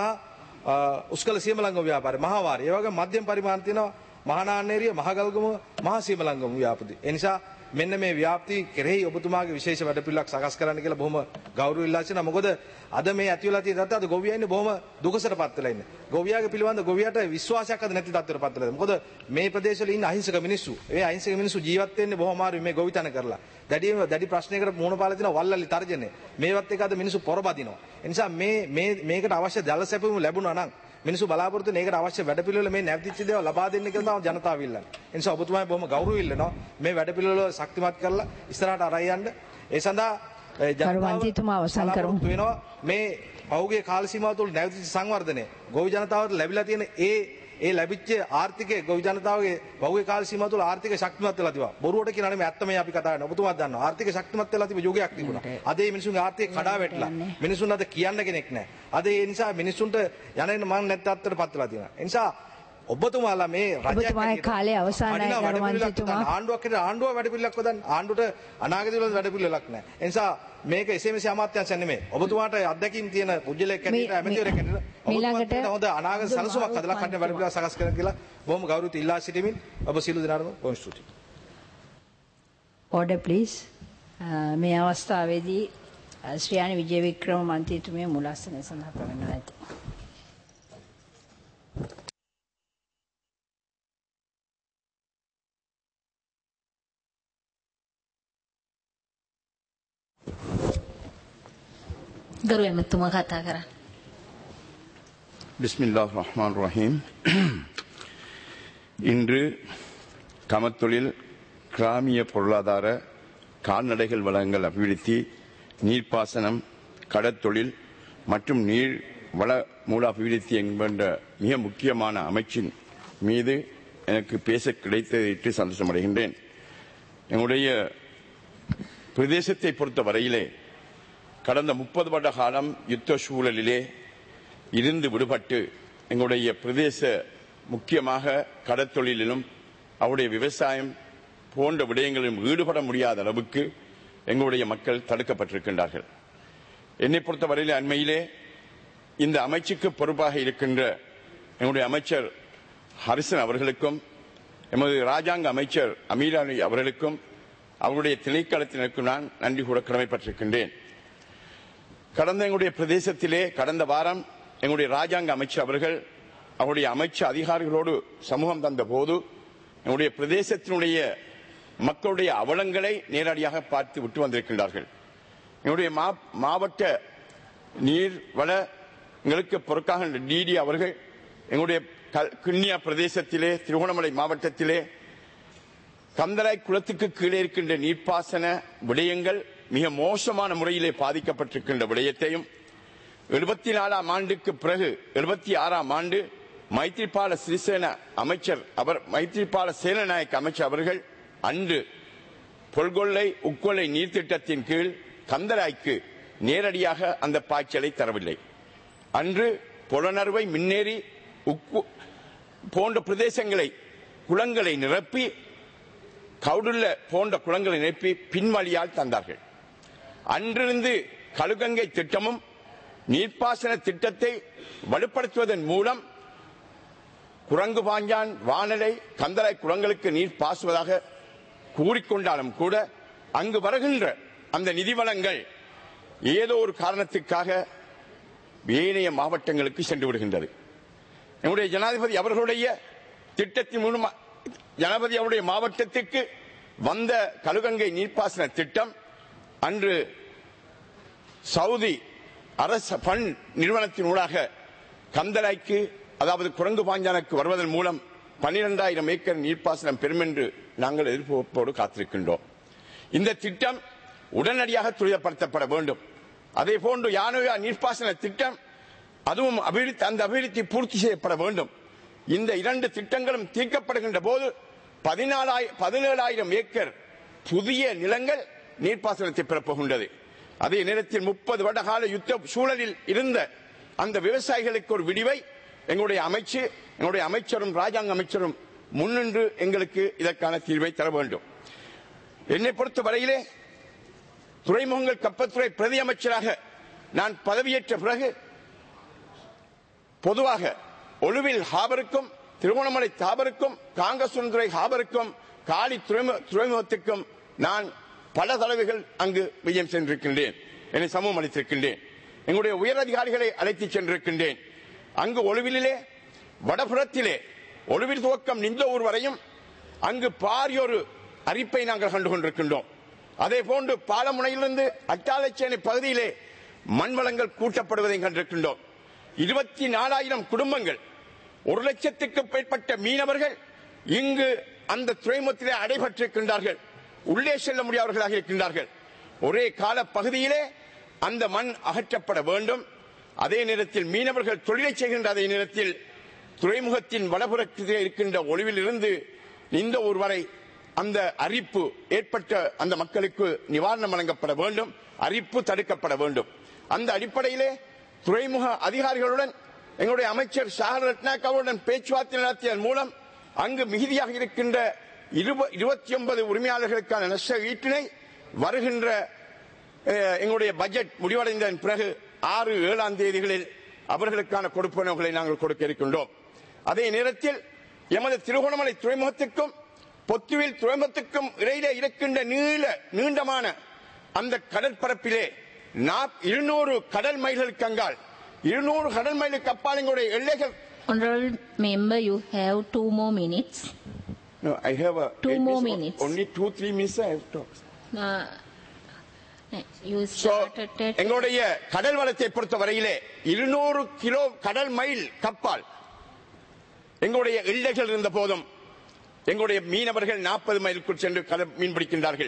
උස්කල සීමලංගම ව්‍යාපාරය මහවාරි. ඒ වගේම මධ්‍යම පරිමාණ තියෙනවා මහානාන්‍යරිය මහගල්ගම මහා සීමලංගම ව්‍යාපෘති. ඒ නිසා මෙන්න මේ ව්‍යාප්ති කෙරෙහි ඔබතුමාගේ විශේෂ වැඩපිළිවෙලක් සකස් කරන්න කියලා බොහොම ගෞරවයෙන් ඉල්ලා සිටිනවා. මොකද අද මේ ඇති වෙලා තියෙන තත්ත්වය අද ගොවියා ඉන්නේ බොහොම දුකසටපත් වෙලා ඉන්නේ. ගොවියාගේ පිළිබඳ ගොවියාට විශ්වාසයක් අද නැති තත්ත්වයටපත් වෙලා. මොකද මේ ප්‍රදේශවල ඉන්න අහිංසක මිනිස්සු. ඒ අහිංසක මිනිස්සු ජීවත් වෙන්නේ බොහොම අමාරුයි මේ ගොවිතැන කරලා. දැඩි ප්‍රශ්නයකට මුහුණ පාලා තියෙන වල්ලලි තර්ජනය. මේවත් එක අද මිනිස්සු පොරබදිනවා. ඒ නිසා මේකට අවශ්‍ය ජල සැපයුම ලැබුණා නම් මිනිස්සු බලාපොරොත්තු වෙන ඒකට අවශ්‍ය වැඩපිළිවෙල මේ නැවතිච්ච දේවල් ලබා දෙන්න කියලා තමයි ජනතාව ඉල්ලන්නේ. ඒ නිසා ඔබතුමායි බොහොම ගෞරවයෙන් ඉල්ලනවා මේ වැඩපිළිවෙල ශක්තිමත් කරලා ඉස්සරහට අරයි යන්න. ඒ සඳහා ජනතාව අවසන් කරමු. වෙනවා මේ පෞගේ කාල සීමාව තුළ නැවතිච්ච සංවර්ධනය ගොවි ජනතාවට ලැබිලා තියෙන ඒ ලැබිච්ච ආර්ථිකයේ ගොවි ජනතාවගේ පෞගේ කාල සීමාව තුළ ආර්ථික ශක්තිමත් වෙලා තිබා. බොරුවට කියනවා මේ ඇත්ත මේ අපි කතා කරනවා. ඔබතුමාත් දන්නවා ආර්ථික ශක්තිමත් වෙලා තිබෙ යුගයක් තිබුණා. අද මේ මිනිසුන්ගේ ආර්ථික කඩා වැටලා. මිනිසුන් අද කියන්න කෙනෙක් නැහැ. අද ඒ නිසා මිනිසුන්ට යන්නේ මන් නැත්ත අත්තරපත් වෙලා තියෙනවා. ඒ නිසා ඔබතුමාලා මේ රජයේ කාලේ අවසానයි ගරුමන්ත්‍රීතුමා ආණ්ඩුවක් හිට ආණ්ඩුව වැඩපිළිවෙලක් හොදන්න ආණ්ඩුවට අනාගතේ වල වැඩපිළිවෙලක් නැහැ. ඒ නිසා මේක එසේමසේ අමාත්‍යංශය නෙමෙයි. ඔබතුමාට අත්දැකීම් තියෙන පුජ්‍යලයක් කැටියට ඇමතිවරයෙක් කැටියට ඔබතුමාට හොඳ අනාගත සලසුමක් හදලා කන්න වැඩපිළිවෙලක් සකස් කරන්න කියලා බොහොම ගෞරවයෙන් ඉල්ලා සිටිමින් ඔබ සියලු දෙනාටම බොහොම ස්තුතියි. order please. මේ අවස්ථාවේදී ශ්‍රියානි විජේවික්‍රම මන්ත්‍රීතුමිය මුලස්සන සඳහා ප්‍රවණව ඇත. ගරු එමෙතුමා කතා කරා. பிஸ்மில்லாஹ் ரஹ்மான் ரஹீம். இன்று கமத்தொழில் கிராமிய பொருளாதார கால்நடைகள் வளங்கள் அபிவிருத்தி நீர்ப்பாசனம் கடற்தொழில் மற்றும் நீர் வள மூல அபிவிருத்தி என்கின்ற மிக முக்கியமான அமைச்சின் மீது எனக்கு பேச கிடைத்ததற்கு சந்தோஷமடைகின்றேன். எங்களுடைய பிரதேசத்தை பொறுத்த வரையிலே கடந்த 30 வருட காலம் யுத்த சூழலிலே இருந்து விடுபட்டு எங்களுடைய பிரதேச முக்கியமாக கடற்தொழிலிலும் அவருடைய விவசாயம் போன்ற விடயங்களிலும் ஈடுபட முடியாத அளவுக்கு எங்களுடைய மக்கள் தடுக்கப்பட்டிருக்கின்றார்கள். என்னை பொறுத்தவரையிலே அண்மையிலே இந்த அமைச்சுக்கு பொறுப்பாக இருக்கின்ற எங்களுடைய அமைச்சர் ஹரிசன் அவர்களுக்கும் எமது ராஜாங்க அமைச்சர் அமீர் அலி அவர்களுக்கும் அவருடைய திணைக்களத்தினருக்கும் நான் நன்றி கூட கடமைப்பட்டிருக்கின்றேன். கடந்த எங்களுடைய பிரதேசத்திலே கடந்த வாரம் எங்களுடைய ராஜாங்க அமைச்சர் அவர்கள் அவருடைய அமைச்ச அதிகாரிகளோடு சமூகம் தந்த போது எங்களுடைய பிரதேசத்தினுடைய மக்களுடைய அவலங்களை நேரடியாக பார்த்து விட்டு வந்திருக்கின்றார்கள். எங்களுடைய மாவட்ட நீர் வளங்களுக்கு பொறுக்காக டிடி அவர்கள் எங்களுடைய கிண்ணியா பிரதேசத்திலே திருகோணமலை மாவட்டத்திலே கந்தராய் குளத்துக்கு கீழே இருக்கின்ற நீர்ப்பாசன விடயங்கள் மிக மோசமான முறையிலே பாதிக்கப்பட்டிருக்கின்ற விடயத்தையும் 74ஆம் ஆண்டுக்கு பிறகு 76ஆம் ஆண்டு மைத்ரிபால சிறிசேன அமைச்சர் மைத்ரிபால சேனநாயக்க அமைச்சர் அவர்கள் அன்று பொல்கொள்ளை உக்கொள்ளை நீர்த்திட்டத்தின் கீழ் கந்தராய்க்கு நேரடியாக அந்த பாய்ச்சலை தரவில்லை. அன்று புலனறுவை, மின்னேரி, உக்கு போன்ற பிரதேசங்களை குளங்களை நிரப்பி, கவுடுள்ள போன்ற குளங்களை நிரப்பி பின்வழியால் தந்தார்கள். அன்றிருந்து கழுகங்கை திட்டமும் நீர்ப்பாசன திட்டத்தை வலுப்படுத்துவதன் மூலம் குரங்குபாஞ்சான், வானலை, கந்தளை குளங்களுக்கு நீர் பாசுவதாக கூறிக்கொண்டாலும் கூட அங்கு வருகின்ற அந்த நிதி வளங்கள் ஏதோ ஒரு காரணத்துக்காக ஏனைய மாவட்டங்களுக்கு சென்று விடுகின்றது. நம்முடைய ஜனாதிபதி அவர்களுடைய திட்டத்தின் மூலம் ஜனாதிபதி அவருடைய மாவட்டத்திற்கு வந்த கழுகங்கை நீர்ப்பாசன திட்டம் அன்று சவுதி அரசு பண் நிறுவனத்தின் ஊடாக கந்தளைக்கு, அதாவது குரங்கு பாஞ்சானுக்கு வருவதன் மூலம் 12,000 ஏக்கர் நீர்ப்பாசனம் பெறும் என்று நாங்கள் எதிர்பார்ப்போடு காத்திருக்கின்றோம். இந்த திட்டம் உடனடியாக துரிதப்படுத்தப்பட வேண்டும். அதே போன்று யானோயா நீர்ப்பாசன திட்டம், அதுவும் அந்த அபிவிருத்தி பூர்த்தி செய்யப்பட வேண்டும். இந்த 2 திட்டங்களும் தீர்க்கப்படுகின்ற போது 17,000 ஏக்கர் புதிய நிலங்கள் நீர்ப்பாசனத்தை பெறப்போகின்றது. அதே நேரத்தில் 30 வருட கால யுத்த சூழலில் இருந்த அந்த விவசாயிகளுக்கு ஒரு விடிவை எங்களுடைய அமைச்சரும் ராஜாங்க அமைச்சரும் முன்னின்று எங்களுக்கு இதற்கான தீர்வை தர வேண்டும். என்னை பொறுத்த வரையிலே துறைமுகங்கள் கப்பத்துறை பிரதி அமைச்சராக நான் பதவியேற்ற பிறகு பொதுவாக ஒலுவில் ஹாபருக்கும், திருவண்ணாமலை ஹாபருக்கும், காங்கசுந்துறை ஹாபருக்கும், காலி துறைமுகத்துக்கும் நான் பல தடவைகள் அங்கு விஜயம் சென்றிருக்கின்றேன். என்னை சமூகம் அளித்திருக்கின்றேன். எங்களுடைய உயர் அதிகாரிகளை அழைத்து சென்றிருக்கின்றேன். அங்கு ஒலுவிலே வடபுறத்திலே ஒலுவில் துவக்கம் நின்ற ஊர் வரையும் அங்கு பாரியொரு அரிப்பை நாங்கள் கண்டு கொண்டிருக்கின்றோம். அதே போன்று பாலமுனையிலிருந்து அட்டாளச்சேனை பகுதியிலே மண் வளங்கள் கூட்டப்படுவதை கண்டிருக்கின்றோம். 24,000 குடும்பங்கள், 1,00,000க்கு மேற்பட்ட மீனவர்கள் இங்கு அந்த துறைமுகத்திலே அடைபட்டிருக்கின்றார்கள். உள்ளே செல்ல முடியாதவர்களாக இருக்கின்றார்கள். ஒரே கால பகுதியிலே அந்த மண் அகற்றப்பட வேண்டும். அதே நேரத்தில் மீனவர்கள் தொழிலை செய்கின்ற அதே நேரத்தில் துறைமுகத்தின் வடபுறத்திலே இருக்கின்ற ஒளிவில் இருந்து இந்த ஊர் வரை அந்த அரிப்பு ஏற்பட்ட அந்த மக்களுக்கு நிவாரணம் வழங்கப்பட வேண்டும். அரிப்பு தடுக்கப்பட வேண்டும். அந்த அடிப்படையிலே துறைமுக அதிகாரிகளுடன் எங்களுடைய அமைச்சர் ஷாஹர் ரத்னாக்காவுடன் பேச்சுவார்த்தை நடத்தியதன் மூலம் அங்கு மிகுதியாக இருக்கின்ற 29 உரிமையாளர்களுக்கான நஷ்ட ஈட்டினை வருகின்ற எங்களுடைய பட்ஜெட் முடிவடைந்ததன் பிறகு 6-7 தேதிகளில் அவர்களுக்கான கொடுப்பனவுகளை நாங்கள் கொடுக்க இருக்கின்றோம். அதே நேரத்தில் எமது திருகோணமலை துறைமுகத்துக்கும் பொத்துவில் துறைமுகத்துக்கும் இடையிலே இருக்கின்ற நீண்டமான அந்த கடற்பரப்பிலே 200 கடல் மைல்களுக்கு அங்கால் 200 கடல் மைலுக்கு அப்பால் எங்களுடைய எல்லைகள். Honorable member, you have 2 more minutes. No, I have 2 more minutes. Only 2-3 minutes I have talked. You started at... எங்களுடைய கடல் வளத்தை பொறுத்த வரையிலே 200 கிலோ கடல் மைல் கப்பால் எங்களுடைய எல்லைகள் இருந்த போதும் எங்களுடைய மீனவர்கள் 40 மைலுக்குள் சென்று மீன் பிடிக்கின்றார்கள்.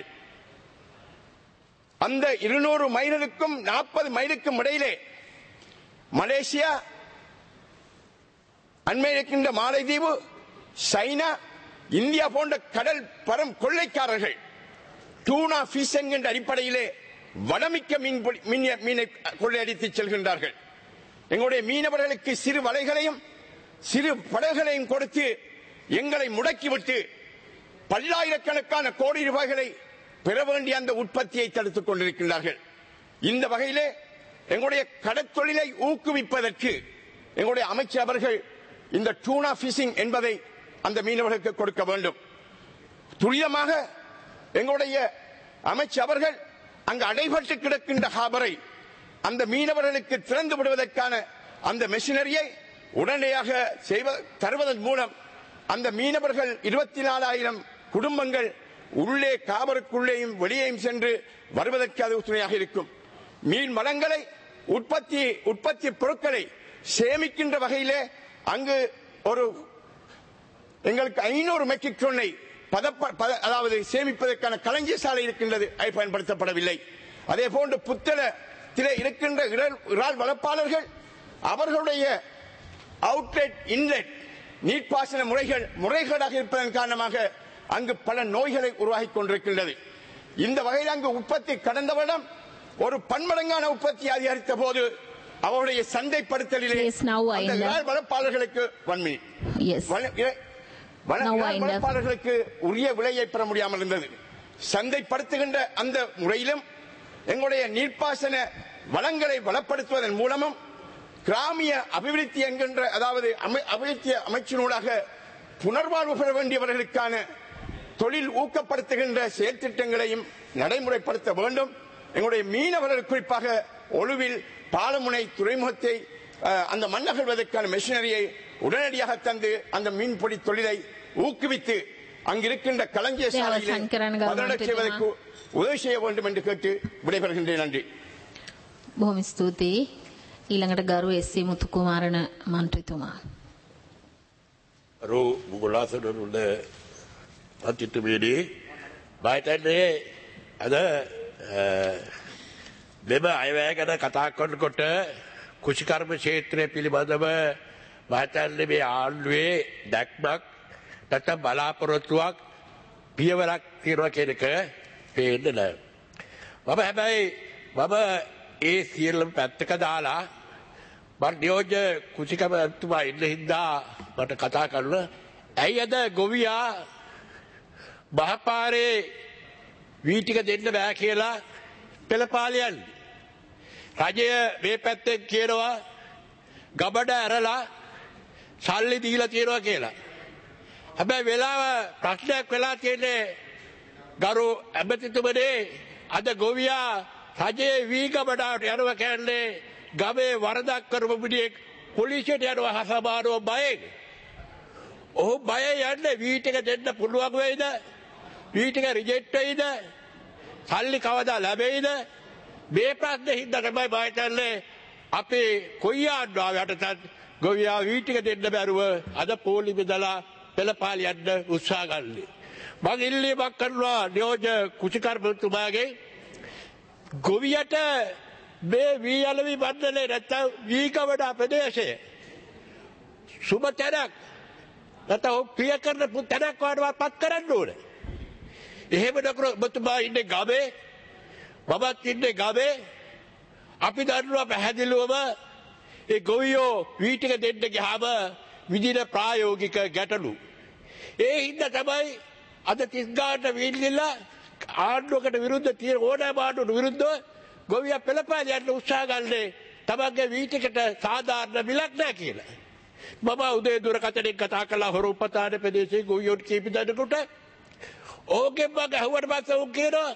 அந்த 200 மைலுக்கும் 40 மைலுக்கும் இடையிலே மலேசியா, அண்மையில் இருக்கின்ற மாலைதீவு, சைனா, இந்தியா போன்ற கடல் பரம் கொள்ளைக்காரர்கள் டூனா ஃபிஷ் என்கின்ற அடிப்படையிலே வளமிக்க மீனை கொள்ளையடித்து செல்கின்றார்கள். எங்களுடைய மீனவர்களுக்கு சிறு வலைகளையும் சிறு படகுகளையும் கொடுத்து எங்களை முடக்கிவிட்டு பல்லாயிரக்கணக்கான கோடி ரூபாய்களை பெற வேண்டிய அந்த உற்பத்தியை தடுத்துக் கொண்டிருக்கின்றார்கள். இந்த வகையிலே எங்களுடைய கடற்தொழிலை ஊக்குவிப்பதற்கு எங்களுடைய அமைச்சர் அவர்கள் இந்த டூனா பிஷிங் என்பதை அந்த மீனவர்களுக்கு கொடுக்க வேண்டும். துரிதமாக எங்களுடைய அமைச்சர் அவர்கள் அங்கு அடைபட்டு கிடக்கின்ற ஹாபரை அந்த மீனவர்களுக்கு திறந்து விடுவதற்கான அந்த மெஷினரியை உடனடியாக தருவதன் மூலம் அந்த மீனவர்கள் 24,000 குடும்பங்கள் உள்ளே காபருக்குள்ளேயும் வெளியேயும் சென்று வருவதற்கு அது துணையாக இருக்கும். மீன் வளங்களை உற்பத்தி பொருட்களை சேமிக்கின்ற வகையிலே அங்கு எங்களுக்கு 500 மெட்ரிக் டன்னை அதாவது சேமிப்பதற்கான களஞ்சிய சாலை இருக்கின்றது, அது பயன்படுத்தப்படவில்லை. அதே போன்று புத்தளத்திலே இருக்கின்ற இறால் வளர்ப்பாளர்கள் அவர்களுடைய அவுட்லெட் இன்லெட் நீர்ப்பாசன முறைகேடாக இருப்பதன் காரணமாக அங்கு பல நோய்களை உருவாகி கொண்டிருக்கின்றது. இந்த வகையில் அங்கு உற்பத்தி கடந்த வருடம் ஒரு பன்மடங்கான உற்பத்தி அதிகரித்த போது அவருடைய சந்தைப்படுத்தலிலே Please now wind அந்த up. இறால் வளர்ப்பாளர்களுக்கு 1 minute. Yes. Now wind up. வளர்ப்பாளர்களுக்கு உரிய விலையை பெற முடியாமல் இருந்தது. சந்தைப்படுத்துகின்ற அந்த முறையிலும் எங்களுடைய நீர்ப்பாசன வளங்களை வளப்படுத்துவதன் மூலமும் கிராமிய அபிவிருத்தி என்கின்ற அதாவது அபிவிருத்தி அமைச்சினூடாக புனர்வாழ்வு பெற வேண்டியவர்களுக்கான தொழில் ஊக்கப்படுத்துகின்ற செயல் திட்டங்களையும் நடைமுறைப்படுத்த வேண்டும். எங்களுடைய மீனவர்கள் குறிப்பாக ஒழுவில் பாலமுனை துறைமுகத்தை அந்த மண்ணகழ்வதற்கான மெஷினரியை உடனடியாக தந்து அந்த மீன்பிடி தொழிலை ஊக்குவித்து அங்கிருக்கின்ற களஞ்சிய சாலைகளை முதலீடு செய்வதற்கு உதவி செய்ய வேண்டும் என்று கேட்டு விடைபெறுகின்றேன். நன்றி. බොහොම ස්තුතියි. ඊළඟට ගරු එස්.සී. මුතුකුමාරණ මන්ත්‍රීතුමා. රු මුගලාසනරුල අතිතුමනි බයිතන්නේ අද මෙම අයවැය ගැන කතා කරනකොට කුෂිකර්ම ක්ෂේත්‍රය පිළිබඳව මහතන්නේ මේ ආණ්ඩුවේ දැක්මක් නැත්නම් බලාපොරොත්තුවක් පියවරක් තියෙනවා කියන එක පේන්නේ නැහැ. මම හැබැයි ඒ සියල්ලම පැත්තක දාලා මම නියෝජ්‍ය කුෂිකර්මතුමා ඉන්න හින්දා මට කතා කරන්න ඇයි අද ගොවියා මහපාරේ වී ටික දෙන්න බෑ කියලා පෙළපාලියන් රජය මේ පැත්තෙන් කියනවා ගබඩ ඇරලා සල්ලි දීලා තියනවා කියලා. හැබැයි වෙලාව ප්‍රශ්නයක් වෙලා තියෙන්නේ ගරු ඇමතිතුමනේ අද ගොවියා රජයේ වී ගබඩාවට යනවා කියන්නේ ගමේ වරදක් කරපු මිනිහෙක් පොලිසියට යනවා හසමානව බයෙන්. ඔහු බයෙන් යන්නේ වී ටික දෙන්න පුළුවන් වෙයිද? වී ටික රිජෙක්ට් වෙයිද? සල්ලි කවදා ලැබෙයිද? මේ ප්‍රශ්නේ හින්දා තමයි මම හිතන්නේ අපේ කොයි ආණ්ඩුව යටතත් ගොවියා වී ටික දෙන්න බැරුව අද පොලිමේ දාලා පෙළපාලි යන්න උත්සාහ ගන්නේ. මම ඉල්ලීමක් කරනවා නියෝජ්‍ය කුෂිකර්මතුමාගේ ගොවියට මේ වී අලවි බන්ධනේ නැත්තම් වී ගබඩා ප්‍රදේශය සුබ තැනක් නැත්තම් ප්‍රිය කරන තැනක් වඩවත් පත් කරන්න ඕනේ. එහෙම නකර ඔබතුමා ඉන්නේ ගමේ මමත් ඉන්නේ ගමේ අපි දන්නවා පැහැදිලිවම ඒ ගොවියෝ වී ටික දෙන්න ගියාම විදින ප්‍රායෝගික ගැටලු. ඒ හින්දා තමයි අද 30 ගානට වීල්ලිලා ආණ්ඩුවකට විරුද්ධ තියෙන ඕනෑම ආණ්ඩුවට විරුද්ධව ගොවියා පෙළපාලි යන්න උත්සාහ ගන්නේ තමන්ගේ වී ටිකට සාධාරණ මිලක් නැහැ කියලා. මම උදේ දුරකථනයෙන් කතා කළා හොරොප්පතාන ප්‍රදේශයේ ගොවියෝට කීප දෙනෙකුට ඕකෙන් මම අහුවට පස්සේ උන් කියනවා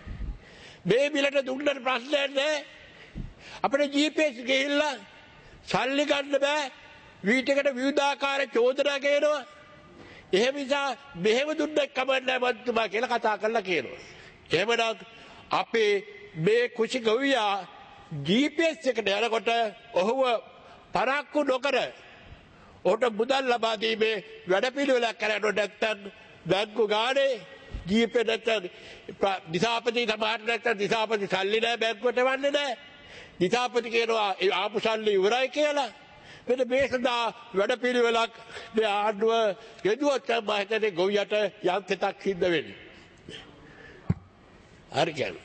මේ මිලට දුන්නට ප්‍රශ්නයක් නැහැ. අපේ GPS ගිහිල්ලා සල්ලි ගන්න බෑ. වී ටිකට විවිධාකාර චෝදනා කියනවා. එහෙම නිසා මෙහෙම දුන්නක් කමන්නේ මන්තුමා කියලා කතා කරලා කියනවා. එහෙමනම් අපේ මේ කුෂි ගොවියා GPS එකට යනකොට ඔහුව පරක්කු නොකර ඔහුට මුදල් ලබා දීමේ වැඩපිළිවෙලක් කරනකොට නැත්තම් බැංකු ගානේ GPS නැත්තම් දිසාපති සමාහට නැත්තම් දිසාපති සල්ලි නැහැ බැංකුවට වන්නේ නැහැ. දිසාපති කියනවා ආපු සල්ලි ඉවරයි කියලා. මෙන්න මේ සඳහා වැඩපිළිවෙලක් මේ ආණ්ඩුව ගෙදුවොත් මම හිතන්නේ ගොවියට යම් තෙතක් සිද්ධ වෙන්නේ. හරි කියන්නේ.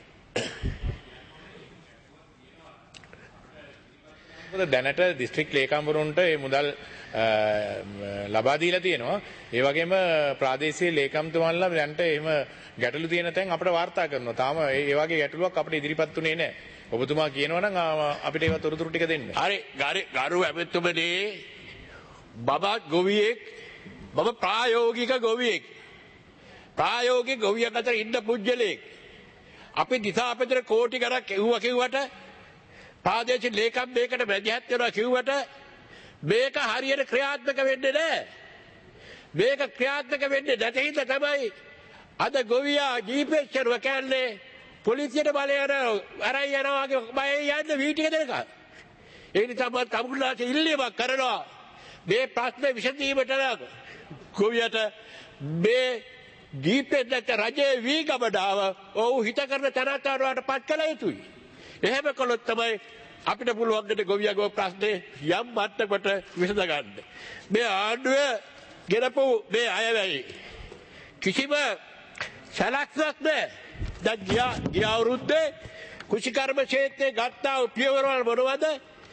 දැනට දිස්ත්‍රික් ලේකම්වරුන්ට මේ මුදල් ලබා දීලා තියෙනවා. ඒ වගේම ප්‍රාදේශීය ලේකම්තුමන්ලා දැනට එහෙම ගැටලු තියෙන තැන් අපිට වාර්තා කරනවා. තාම ඒ වගේ ගැටලුවක් අපිට ඉදිරිපත් උනේ නැහැ. ඔබතුමා කියනවා නම් අපිට ඒව තොරතුරු ටික දෙන්න. හරි ගරු ඇමතුමනේ මම ගොවියෙක් මම ප්‍රායෝගික ගොවියෙක්. ප්‍රායෝගික ගොවියෙක් අතර ඉන්න පුජ්‍යලෙක්. අපි දිසාපතර කෝටි ගණක් කිව්වට ප්‍රාදේශීය ලේකම් මේකට මැදිහත් වෙනවා කිව්වට මේක හරියට ක්‍රියාත්මක වෙන්නේ නැහැ. මේක ක්‍රියාත්මක වෙන්නේ නැති හින්දා තමයි අද ගොවියා GPS කරුව කියන්නේ පොලිසියට බලය අරයි යනවා වගේ බය යන්න වී ටික දෙනකම්. ඒ නිසා මම තමුන්ලාට ඉල්ලීමක් කරනවා මේ ප්‍රශ්නේ විසඳීමට ගොවියට මේ GPS රජයේ වී ගබඩාව ඔව් හිත කරන තනත්තාවට පත් කළ යුතුයි. එහෙම කළොත් තමයි අපිට පුළුවන් ගොවියාගේ ප්‍රශ්නේ යම් මට්ටමකට විසඳ ගන්න. මේ ආණ්ඩුව ගෙනපු මේ අයවැයි කිසිම සලක්ෂයක් නැහැ. දැන් ගිය අවුරුද්දේ කුෂිකර්ම ක්ෂේත්‍රයේ ගත්තා පියවරවල් මොනවද?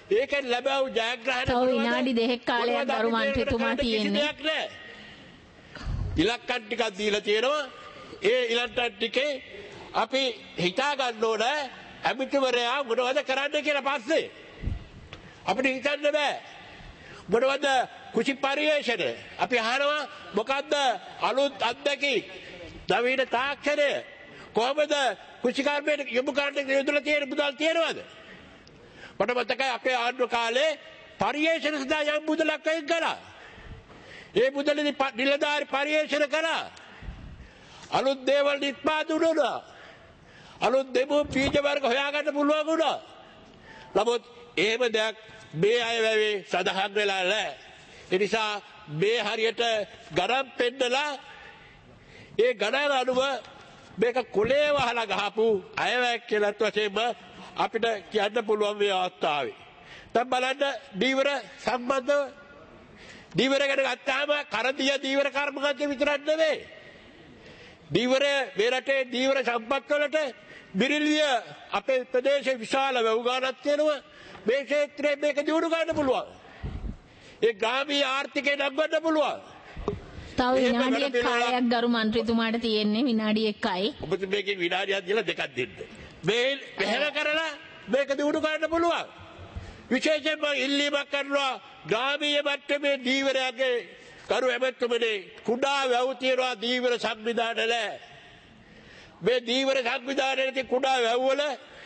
ඒකෙන් ලැබෙව ජයග්‍රහණ තව විනාඩි දෙකක් කාලයක් ගරු මන්ත්‍රීතුමා තියෙන්නේ. ඉලක්කම් ටිකක් දීලා තියෙනවා. ඒ ඉලක්කම් ටිකේ අපි හිතා ගන්න ඕන ඇමතිවරයා මොනවද කරන්න කියලා පස්සේ. අපිට හිතන්න බෑ. මොනවද කුසි පරිවේෂණ අපි අහනවා මොකද්ද අලුත් අත්දැකීම් නවීන තාක්ෂණය කොහොමද කුසිකර්මයට යොමු කරන්න යොදලා තියෙන මුදල් තියෙනවද? මට මතකයි අපේ ආණ්ඩු කාලේ පරිවේෂණ සඳහා යම් මුදලක් අයින් කළා. ඒ මුදලෙදි නිලධාරි පරිවේෂණ කළා. අලුත් දේවල් නිෂ්පාදනය වුණා. අලුත් දෙමු බීජ වර්ග හොයාගන්න පුළුවන් වුණා. නමුත් එහෙම දෙයක් මේ අය වැවේ සඳහන් වෙලා නැහැ. ඒ නිසා මේ හරියට ගණන් පෙන්නලා ඒ ගණන අනුව මේක කුලේ වහලා ගහපු අයවැයක් කියලා වශයෙන්ම අපිට කියන්න පුළුවන් මේ අවස්ථාවේ. දැන් බලන්න දීවර සම්බන්ධව දීවර ගැන ගත්තාම කරදිය දීවර කර්මකන්ත විතරක් නෙවෙයි. දීවර මේ රටේ දීවර සම්පත් වලට බිරිලිය අපේ ප්‍රදේශයේ විශාල වැව්ගානක් තියෙනවා. මේ ක්ෂේත්‍රයේ මේක දියුණු කරන්න පුළුවන්. ඒ ග්‍රාමීය ආර්ථිකය නංවන්න පුළුවන්. තව විනාඩි 1ක් ගරු මන්ත්‍රීතුමාට තියෙන්නේ විනාඩි 1යි. ඔබතුම මේකේ විනාඩියක් දීලා දෙකක් දෙන්න. මේ පෙරල කරලා මේක දියුණු කරන්න පුළුවන්. විශේෂයෙන්ම ඉල්ලීමක් කරනවා ග්‍රාමීය මට්ටමේ දීවරයන්ගේ කරු එමෙතුමනේ කුඩා වැව් තියනවා දීවර සංවිධාන නැහැ. මේ දීවර සංවිධානයේ කුඩා වැව් වල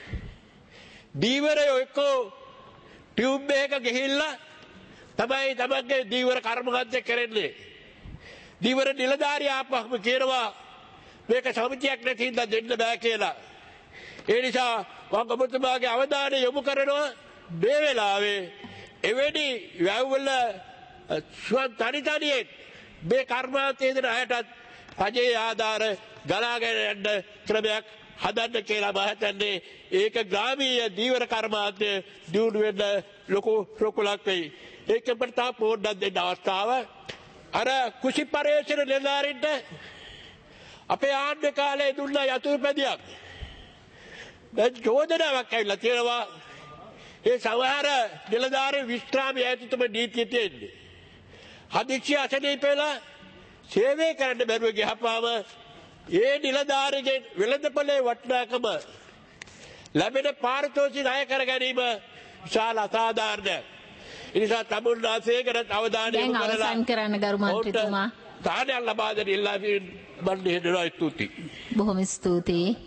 දීවරය එක්ක ටියුබ් එකක ගිහිල්ලා තමයි තමන්ගේ දීවර කර්මකන්තය කරන්නේ. දීවර නිලධාරියා ආපහුම කියනවා මේක සමිතියක් නැති හින්දා දෙන්න බෑ කියලා. ඒ නිසා මම ඔබතුමාගේ අවධානය යොමු කරනවා මේ වෙලාවේ එවැනි වැව්වල තනිතනියෙන් මේ කර්මාන්තයේ දෙන අයටත් රජයේ ආධාර ගලාගෙන යන්න ක්‍රමයක් හදන්න කියලා මම හිතන්නේ. ඒක ග්‍රාමීය දීවර කර්මාන්තය දියුණු වෙන්න ලොකු ලොකුලක් වෙයි. ඒක අපිට තා පොඩ්ඩක් දෙන්න අවස්ථාව. අර කුසි පරිවේෂණ නිලධාරීන්ට අපේ ආණ්ඩු කාලේ දුන්න යතුරුපැදියක් දැන් චෝදනාවක් ඇවිල්ලා තියෙනවා. ඒ සමහර නිලධාරී විශ්‍රාමයේ ඇතුළතම නීතිය තියෙන්නේ. හදිසි අසනීප වෙලා සේවය කරන්න බැරුව ගියහපාම ඒ නිලධාරිගේ වෙළඳපොලේ වටිනාකම ලැබෙන පාරිතෝෂික අය කර ගැනීම විශාල අසාධාරණයක්. ඒ නිසා තමුන්නාසේකට අවධානය යොමු කරලා දැන් අවසන් කරන්න ගරු මන්ත්‍රීතුමා. තාඩයක් ලබා දෙන්න ඉල්ලා මන් දෙනවා. ස්තුතියි. බොහොම ස්තුතියි.